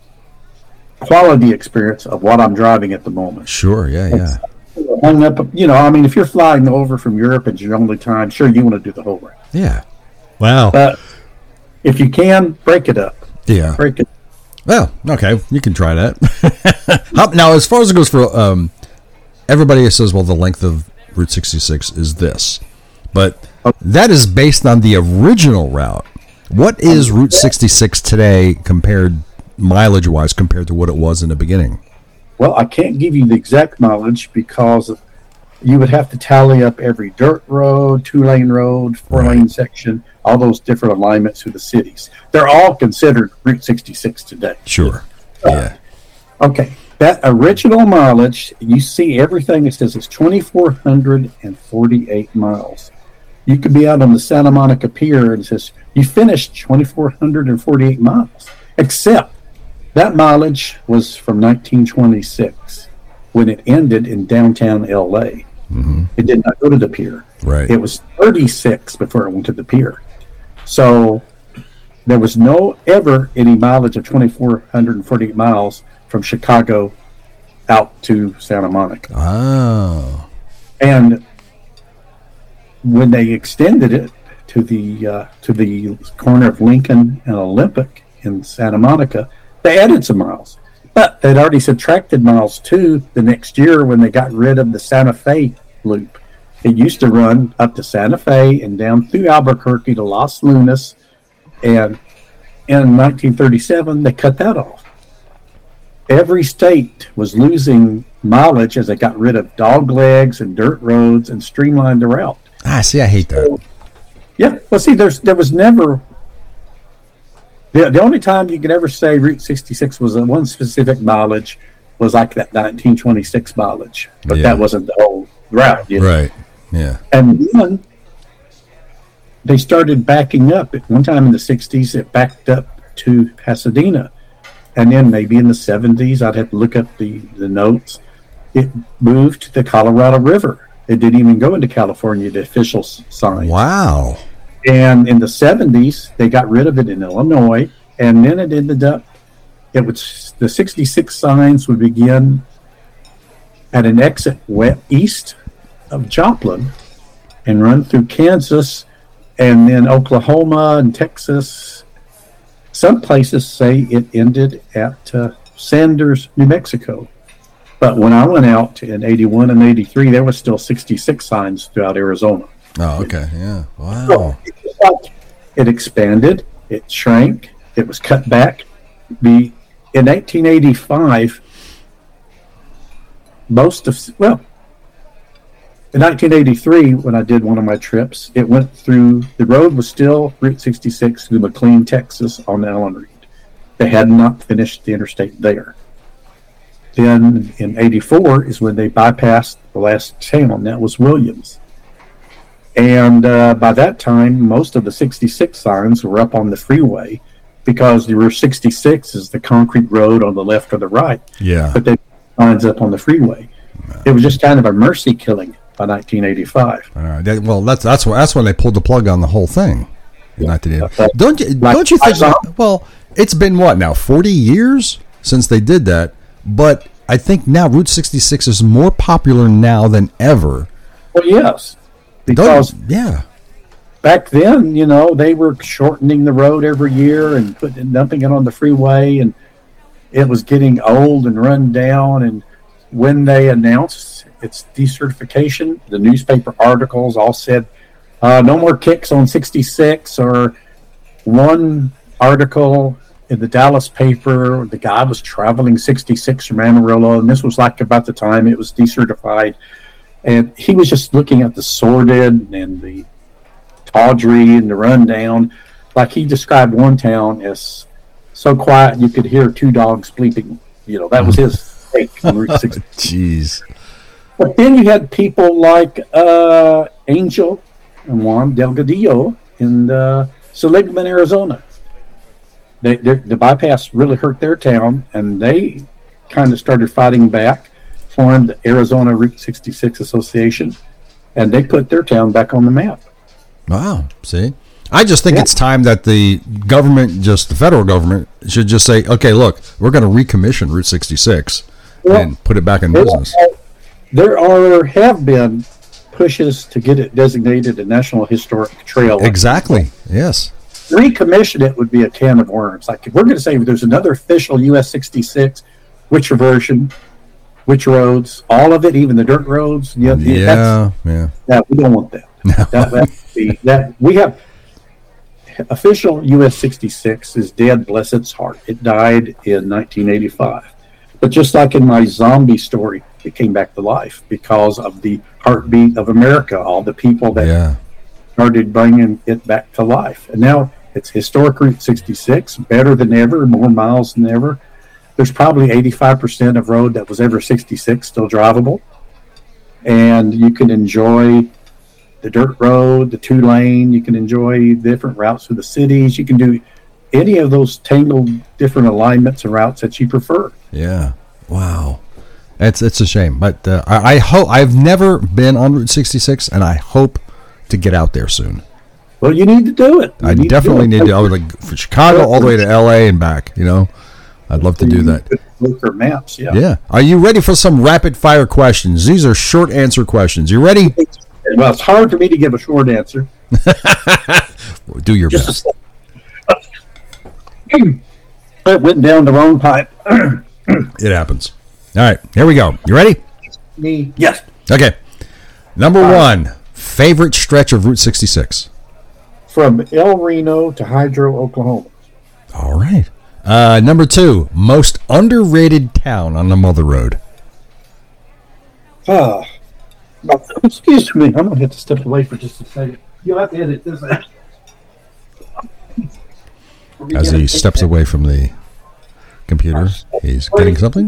Speaker 3: quality experience of what I'm driving at the moment.
Speaker 2: Sure, yeah.
Speaker 3: Hung up, if you're flying over from Europe, it's your only time. Sure, you want to do the whole route.
Speaker 2: Yeah. Wow.
Speaker 3: But if you can, break it up.
Speaker 2: Yeah.
Speaker 3: Break it.
Speaker 2: Well, okay, you can try that. Now, as far as it goes for everybody says, well, the length of Route 66 is this, but that is based on the original route. What is Route 66 today mileage-wise compared to what it was in the beginning?
Speaker 3: Well, I can't give you the exact mileage because you would have to tally up every dirt road, 2-lane road, 4-lane section, all those different alignments through the cities. They're all considered Route 66 today.
Speaker 2: Sure. Yeah.
Speaker 3: Okay. That original mileage, you see everything. It says it's 2,448 miles. You could be out on the Santa Monica Pier and it says you finished 2,448 miles, except that mileage was from 1926 when it ended in downtown LA. Mm-hmm. It did not go to the pier.
Speaker 2: Right.
Speaker 3: It was 36 before it went to the pier. So there was no ever any mileage of 2,448 miles from Chicago out to Santa Monica.
Speaker 2: Oh.
Speaker 3: And when they extended it to the corner of Lincoln and Olympic in Santa Monica, they added some miles. But they'd already subtracted miles too the next year when they got rid of the Santa Fe loop. It used to run up to Santa Fe and down through Albuquerque to Los Lunas. And in 1937, they cut that off. Every state was losing mileage as they got rid of dog legs and dirt roads and streamlined the route.
Speaker 2: See, I hate that.
Speaker 3: Yeah, well, see, there was never The only time you could ever say Route 66 was one specific mileage was like that 1926 mileage, but that wasn't the whole route.
Speaker 2: Right. Yeah.
Speaker 3: And then they started backing up. At one time in the 60s, it backed up to Pasadena. And then maybe in the 70s, I'd have to look up the notes, it moved to the Colorado River. It didn't even go into California, the official sign.
Speaker 2: Wow.
Speaker 3: And in the 70s, they got rid of it in Illinois. And then it ended up, the 66 signs would begin at an exit east of Joplin and run through Kansas and then Oklahoma and Texas. Some places say it ended at Sanders, New Mexico. But when I went out in 81 and 83, there was still 66 signs throughout Arizona.
Speaker 2: Oh, okay. Yeah. Wow.
Speaker 3: So it expanded, it shrank, it was cut back. In 1985, in 1983, when I did one of my trips, it went through, the road was still Route 66 through McLean, Texas on Allen Reed. They had not finished the interstate there. Then in 84 is when they bypassed the last town, that was Williams. And by that time, most of the 66 signs were up on the freeway because the Route 66 is the concrete road on the left or the right.
Speaker 2: Yeah.
Speaker 3: But they signs up on the freeway. It was just kind of a mercy killing by 1985.
Speaker 2: Well, that's when they pulled the plug on the whole thing. In 1985. Don't you think? Well, it's been what now? 40 years since they did that. But I think now Route 66 is more popular now than ever.
Speaker 3: Well, yes, because back then, they were shortening the road every year and dumping it on the freeway, and it was getting old and run down. And when they announced its decertification, the newspaper articles all said, no more kicks on 66, or one article in the Dallas paper, the guy was traveling 66 from Amarillo, and this was like about the time it was decertified. And he was just looking at the sordid and the tawdry and the rundown. Like he described one town as so quiet you could hear two dogs bleeping. That was his take on Route 66.
Speaker 2: Jeez.
Speaker 3: But then you had people like Angel and Juan Delgadillo in Seligman, Arizona. The bypass really hurt their town, and they kind of started fighting back, formed the Arizona Route 66 Association, and they put their town back on the map.
Speaker 2: Wow. See? I just think it's time that the government, just the federal government, should just say, okay, look, we're going to recommission Route 66 and put it back in business.
Speaker 3: There have been pushes to get it designated a National Historic Trail.
Speaker 2: Exactly. Yes.
Speaker 3: Recommission it would be a can of worms. Like if we're going to say there's another official US 66, which version, which roads, all of it, even the dirt roads. We don't want that. That we have official US 66 is dead, bless its heart. It died in 1985. But just like in my zombie story, it came back to life because of the heartbeat of America, all the people that started bringing it back to life. And now it's historic Route 66, better than ever, more miles than ever. There's probably 85% of road that was ever 66 still drivable. And you can enjoy the dirt road, the 2-lane. You can enjoy different routes through the cities. You can do any of those tangled different alignments and routes that you prefer.
Speaker 2: Yeah. Wow. It's a shame. But I hope, I've never been on Route 66, and I hope to get out there soon.
Speaker 3: Well, you need to do it.
Speaker 2: I definitely need to. I would like from Chicago all the way to LA and back. I'd love to do that.
Speaker 3: Look for maps.
Speaker 2: Yeah. Are you ready for some rapid fire questions? These are short answer questions. You ready?
Speaker 3: Well, it's hard for me to give a short answer.
Speaker 2: Do your best.
Speaker 3: It went down the wrong pipe.
Speaker 2: It happens. All right, here we go. You ready?
Speaker 3: Me? Yes.
Speaker 2: Okay. Number one, favorite stretch of Route 66?
Speaker 3: From El Reno to Hydro, Oklahoma.
Speaker 2: All right. Number two, most underrated town on the Mother Road?
Speaker 3: Excuse me. I'm going to have to step away for just a second. You'll have to edit this out.
Speaker 2: As he steps away from the computer, he's getting something.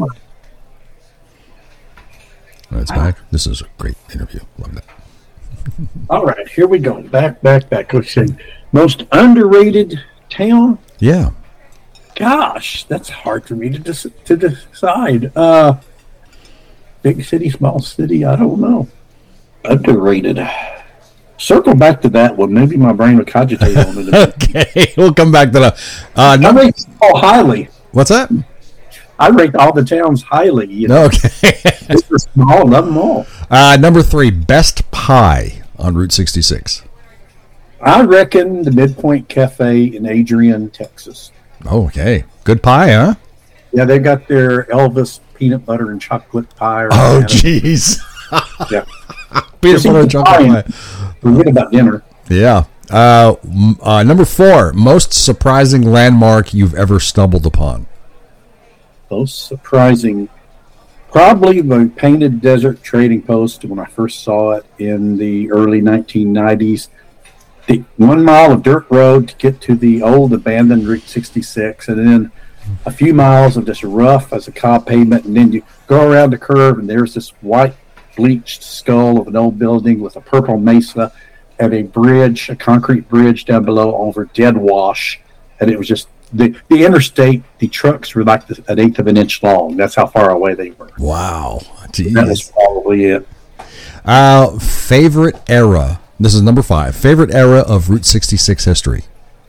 Speaker 2: It's back. This is a great interview. Love that.
Speaker 3: All right, here we go. Back. Let's see. Most underrated town?
Speaker 2: Yeah.
Speaker 3: Gosh, that's hard for me to decide. Big city, small city, I don't know. Underrated. Circle back to that one. Maybe my brain will cogitate on it.
Speaker 2: Okay, we'll come back to that.
Speaker 3: I rate all highly.
Speaker 2: What's that?
Speaker 3: I rate all the towns highly. You know?
Speaker 2: Okay.
Speaker 3: They're small, love them all.
Speaker 2: Number 3, best pie on Route 66.
Speaker 3: I reckon the Midpoint Cafe in Adrian, Texas.
Speaker 2: Okay. Good pie, huh?
Speaker 3: Yeah, they got their Elvis peanut butter and chocolate pie.
Speaker 2: Oh, jeez.
Speaker 3: Yeah.
Speaker 2: Peanut butter and chocolate pie.
Speaker 3: Forget about dinner.
Speaker 2: Yeah. Number 4, most surprising landmark you've ever stumbled upon.
Speaker 3: Most surprising. Probably the Painted Desert Trading Post when I first saw it in the early 1990s. The 1 mile of dirt road to get to the old abandoned Route 66, and then a few miles of just rough as a cob pavement, and then you go around the curve, and there's this white bleached skull of an old building with a purple mesa and a bridge, a concrete bridge down below over dead wash, and it was just the interstate. The trucks were like an eighth of an inch long. That's how far away they were.
Speaker 2: Wow, jeez.
Speaker 3: That was probably it.
Speaker 2: Favorite era. This is number 5. Favorite era of Route 66 history.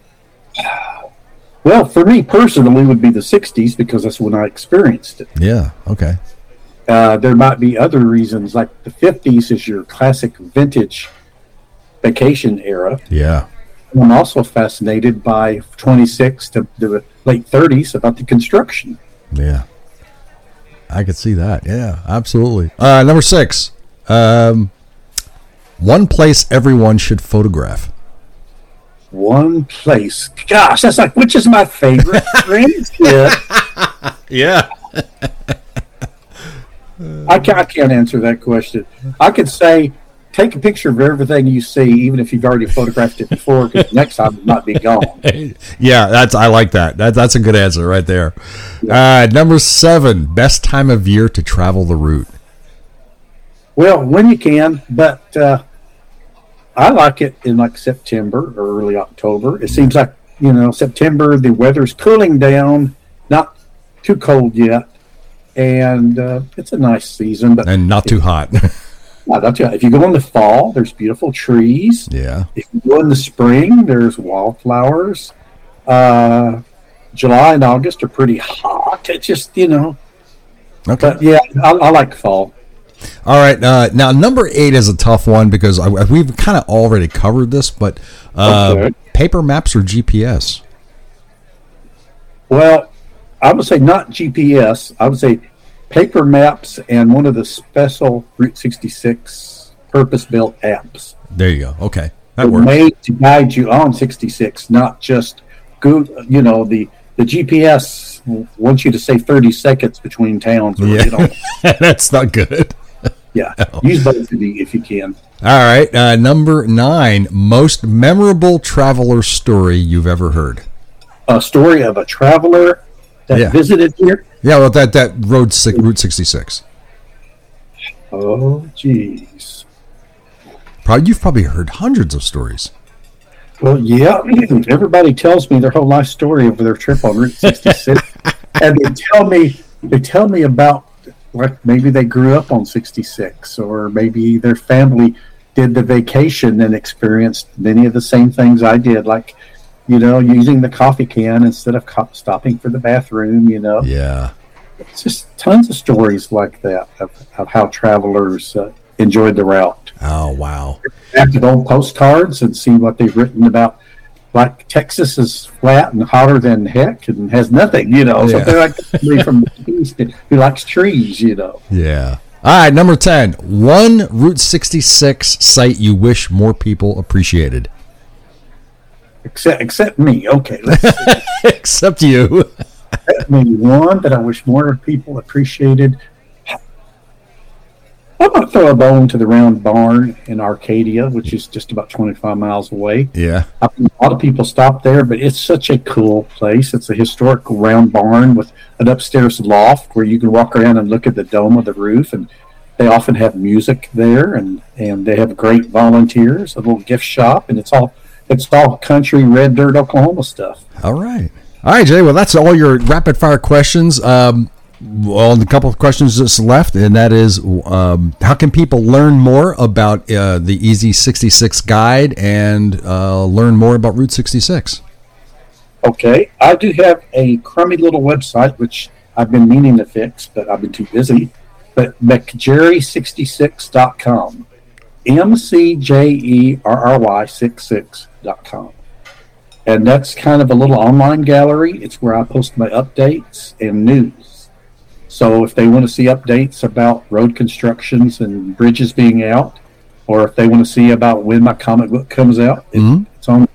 Speaker 3: Well, for me personally, would be the 60s because that's when I experienced it.
Speaker 2: Yeah, okay.
Speaker 3: There might be other reasons, like the 50s is your classic vintage vacation era.
Speaker 2: Yeah.
Speaker 3: I'm also fascinated by 26 to the late 30s about the construction.
Speaker 2: Yeah. I could see that. Yeah, absolutely. Number 6. One place everyone should photograph.
Speaker 3: One place. Gosh, that's like, which is my favorite?
Speaker 2: Yeah.
Speaker 3: I can't answer that question. I could say, take a picture of everything you see, even if you've already photographed it before, because next time it might be gone.
Speaker 2: Yeah, I like that. That's a good answer right there.
Speaker 3: Yeah.
Speaker 2: Number 7, best time of year to travel the route.
Speaker 3: Well, when you can, but I like it in like September or early October. It seems like, September, the weather's cooling down, not too cold yet, and it's a nice season.
Speaker 2: And not too hot.
Speaker 3: If you go in the fall, there's beautiful trees.
Speaker 2: Yeah. If
Speaker 3: you go in the spring, there's wildflowers. July and August are pretty hot. It's just, Okay. But yeah, I like fall.
Speaker 2: All right. Now, number 8 is a tough one because we've kind of already covered this, but paper maps or GPS?
Speaker 3: Well, I would say not GPS. I would say paper maps and one of the special Route 66 purpose-built apps.
Speaker 2: There you go. Okay. That works.
Speaker 3: Made to guide you on 66, not just Google, the GPS wants you to save 30 seconds between towns.
Speaker 2: Yeah. That's not good.
Speaker 3: Yeah. Use both if you can.
Speaker 2: All right. Number 9, most memorable traveler story you've ever heard.
Speaker 3: A story of a traveler that visited here?
Speaker 2: Yeah, well, that Route 66.
Speaker 3: Oh, geez.
Speaker 2: You've probably heard hundreds of stories.
Speaker 3: Well, yeah. Everybody tells me their whole life story of their trip on Route 66. And they tell me about, like, maybe they grew up on 66, or maybe their family did the vacation and experienced many of the same things I did, like, using the coffee can instead of stopping for the bathroom,
Speaker 2: Yeah.
Speaker 3: It's just tons of stories like that of how travelers enjoyed the route.
Speaker 2: Oh, wow.
Speaker 3: Back to old postcards and see what they've written about. Like, Texas is flat and hotter than heck and has nothing, Something like that from the east who likes trees,
Speaker 2: Yeah. All right, number 10. One Route 66 site you wish more people appreciated.
Speaker 3: Except me. Okay, let's see.
Speaker 2: Except you.
Speaker 3: Maybe one that I wish more people appreciated. I'm going to throw a bone to the Round Barn in Arcadia, which is just about 25 miles away.
Speaker 2: Yeah.
Speaker 3: A lot of people stop there, but it's such a cool place. It's a historic round barn with an upstairs loft where you can walk around and look at the dome of the roof. And they often have music there, and they have great volunteers, a little gift shop, and it's all country red dirt Oklahoma stuff.
Speaker 2: All right, Jay. Well, that's all your rapid fire questions. Well, a couple of questions just left, and that is, how can people learn more about the Easy 66 guide and learn more about Route 66?
Speaker 3: Okay, I do have a crummy little website, which I've been meaning to fix, but I've been too busy. But McJerry66.com, McJerry66.com. And that's kind of a little online gallery. It's where I post my updates and news. So if they want to see updates about road constructions and bridges being out, or if they want to see about when my comic book comes out, it's on.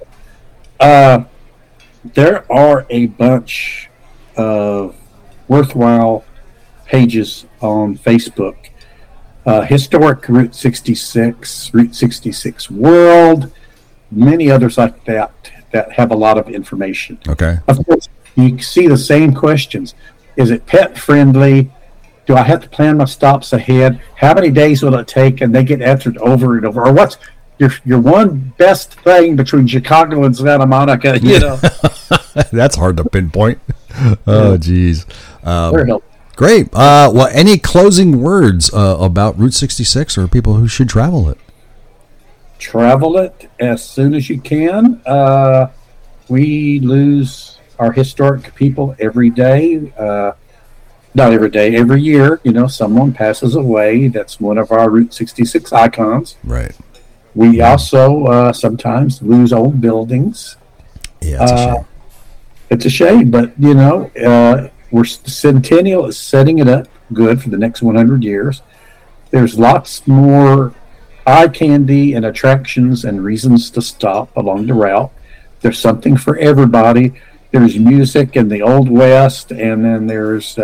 Speaker 3: There are a bunch of worthwhile pages on Facebook. Historic Route 66, Route 66 World, many others like that have a lot of information.
Speaker 2: Okay.
Speaker 3: Of course, you see the same questions. Is it pet friendly? Do I have to plan my stops ahead? How many days will it take? And they get answered over and over. Or what's your one best thing between Chicago and Santa Monica? You know,
Speaker 2: that's hard to pinpoint. Oh, geez.
Speaker 3: Very helpful.
Speaker 2: Great. Well, any closing words about Route 66 or people who should travel it?
Speaker 3: Travel it as soon as you can. We lose our historic people every day. Not every day, every year. You know, someone passes away. That's one of our Route 66 icons.
Speaker 2: Right.
Speaker 3: We also sometimes lose old buildings.
Speaker 2: Yeah, it's a shame.
Speaker 3: It's a shame, but you know, Centennial is setting it up good for the next 100 years. There's lots more eye candy and attractions and reasons to stop along the route. There's something for everybody. There's music in the Old West, and then there's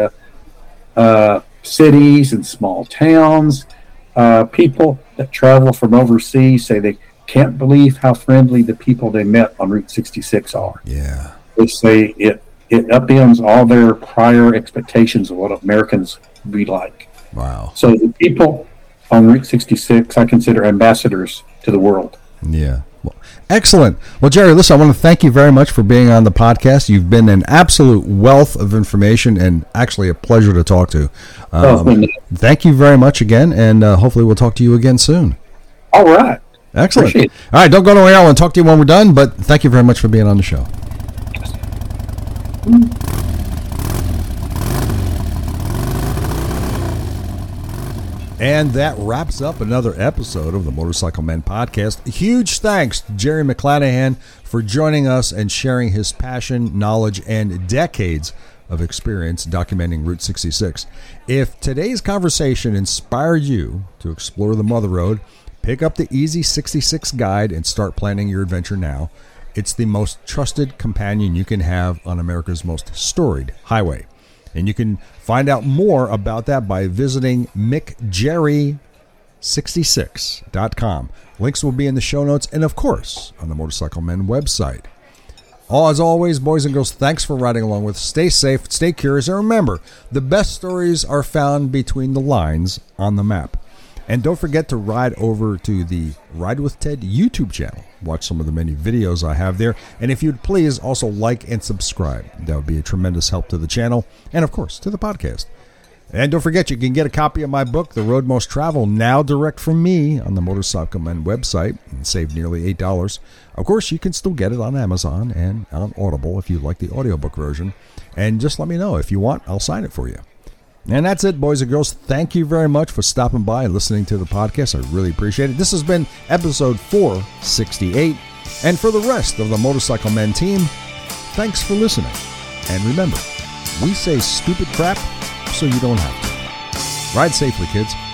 Speaker 3: cities and small towns. People that travel from overseas say they can't believe how friendly the people they met on Route 66 are.
Speaker 2: Yeah.
Speaker 3: They say it upends all their prior expectations of what Americans would be like.
Speaker 2: Wow.
Speaker 3: So the people on Route 66, I consider ambassadors to the world.
Speaker 2: Yeah. Well, excellent. Well, Jerry, listen, I want to thank you very much for being on the podcast. You've been an absolute wealth of information and actually a pleasure to talk to. Thank you very much again, and hopefully we'll talk to you again soon.
Speaker 3: All right.
Speaker 2: Excellent. All right, don't go nowhere. I'll talk to you when we're done, but thank you very much for being on the show. And that wraps up another episode of the Motorcycle Men Podcast. Huge thanks to Jerry McClanahan for joining us and sharing his passion, knowledge, and decades of experience documenting Route 66. If today's conversation inspired you to explore the Mother Road, pick up the Easy 66 guide and start planning your adventure now. It's the most trusted companion you can have on America's most storied highway. And you can find out more about that by visiting McJerry66.com. Links will be in the show notes and, of course, on the Motorcycle Men website. As always, boys and girls, thanks for riding along with us. Stay safe, stay curious, and remember, the best stories are found between the lines on the map. And don't forget to ride over to the Ride with Ted YouTube channel. Watch some of the many videos I have there. And if you'd please also like and subscribe. That would be a tremendous help to the channel and, of course, to the podcast. And don't forget, you can get a copy of my book, The Road Most Traveled, now direct from me on the Motorcycle Men website and save nearly $8. Of course, you can still get it on Amazon and on Audible if you like the audiobook version. And just let me know. If you want, I'll sign it for you. And that's it, boys and girls. Thank you very much for stopping by and listening to the podcast. I really appreciate it. This has been episode 468. And for the rest of the Motorcycle Men team, thanks for listening. And remember, we say stupid crap so you don't have to. Ride safely, kids.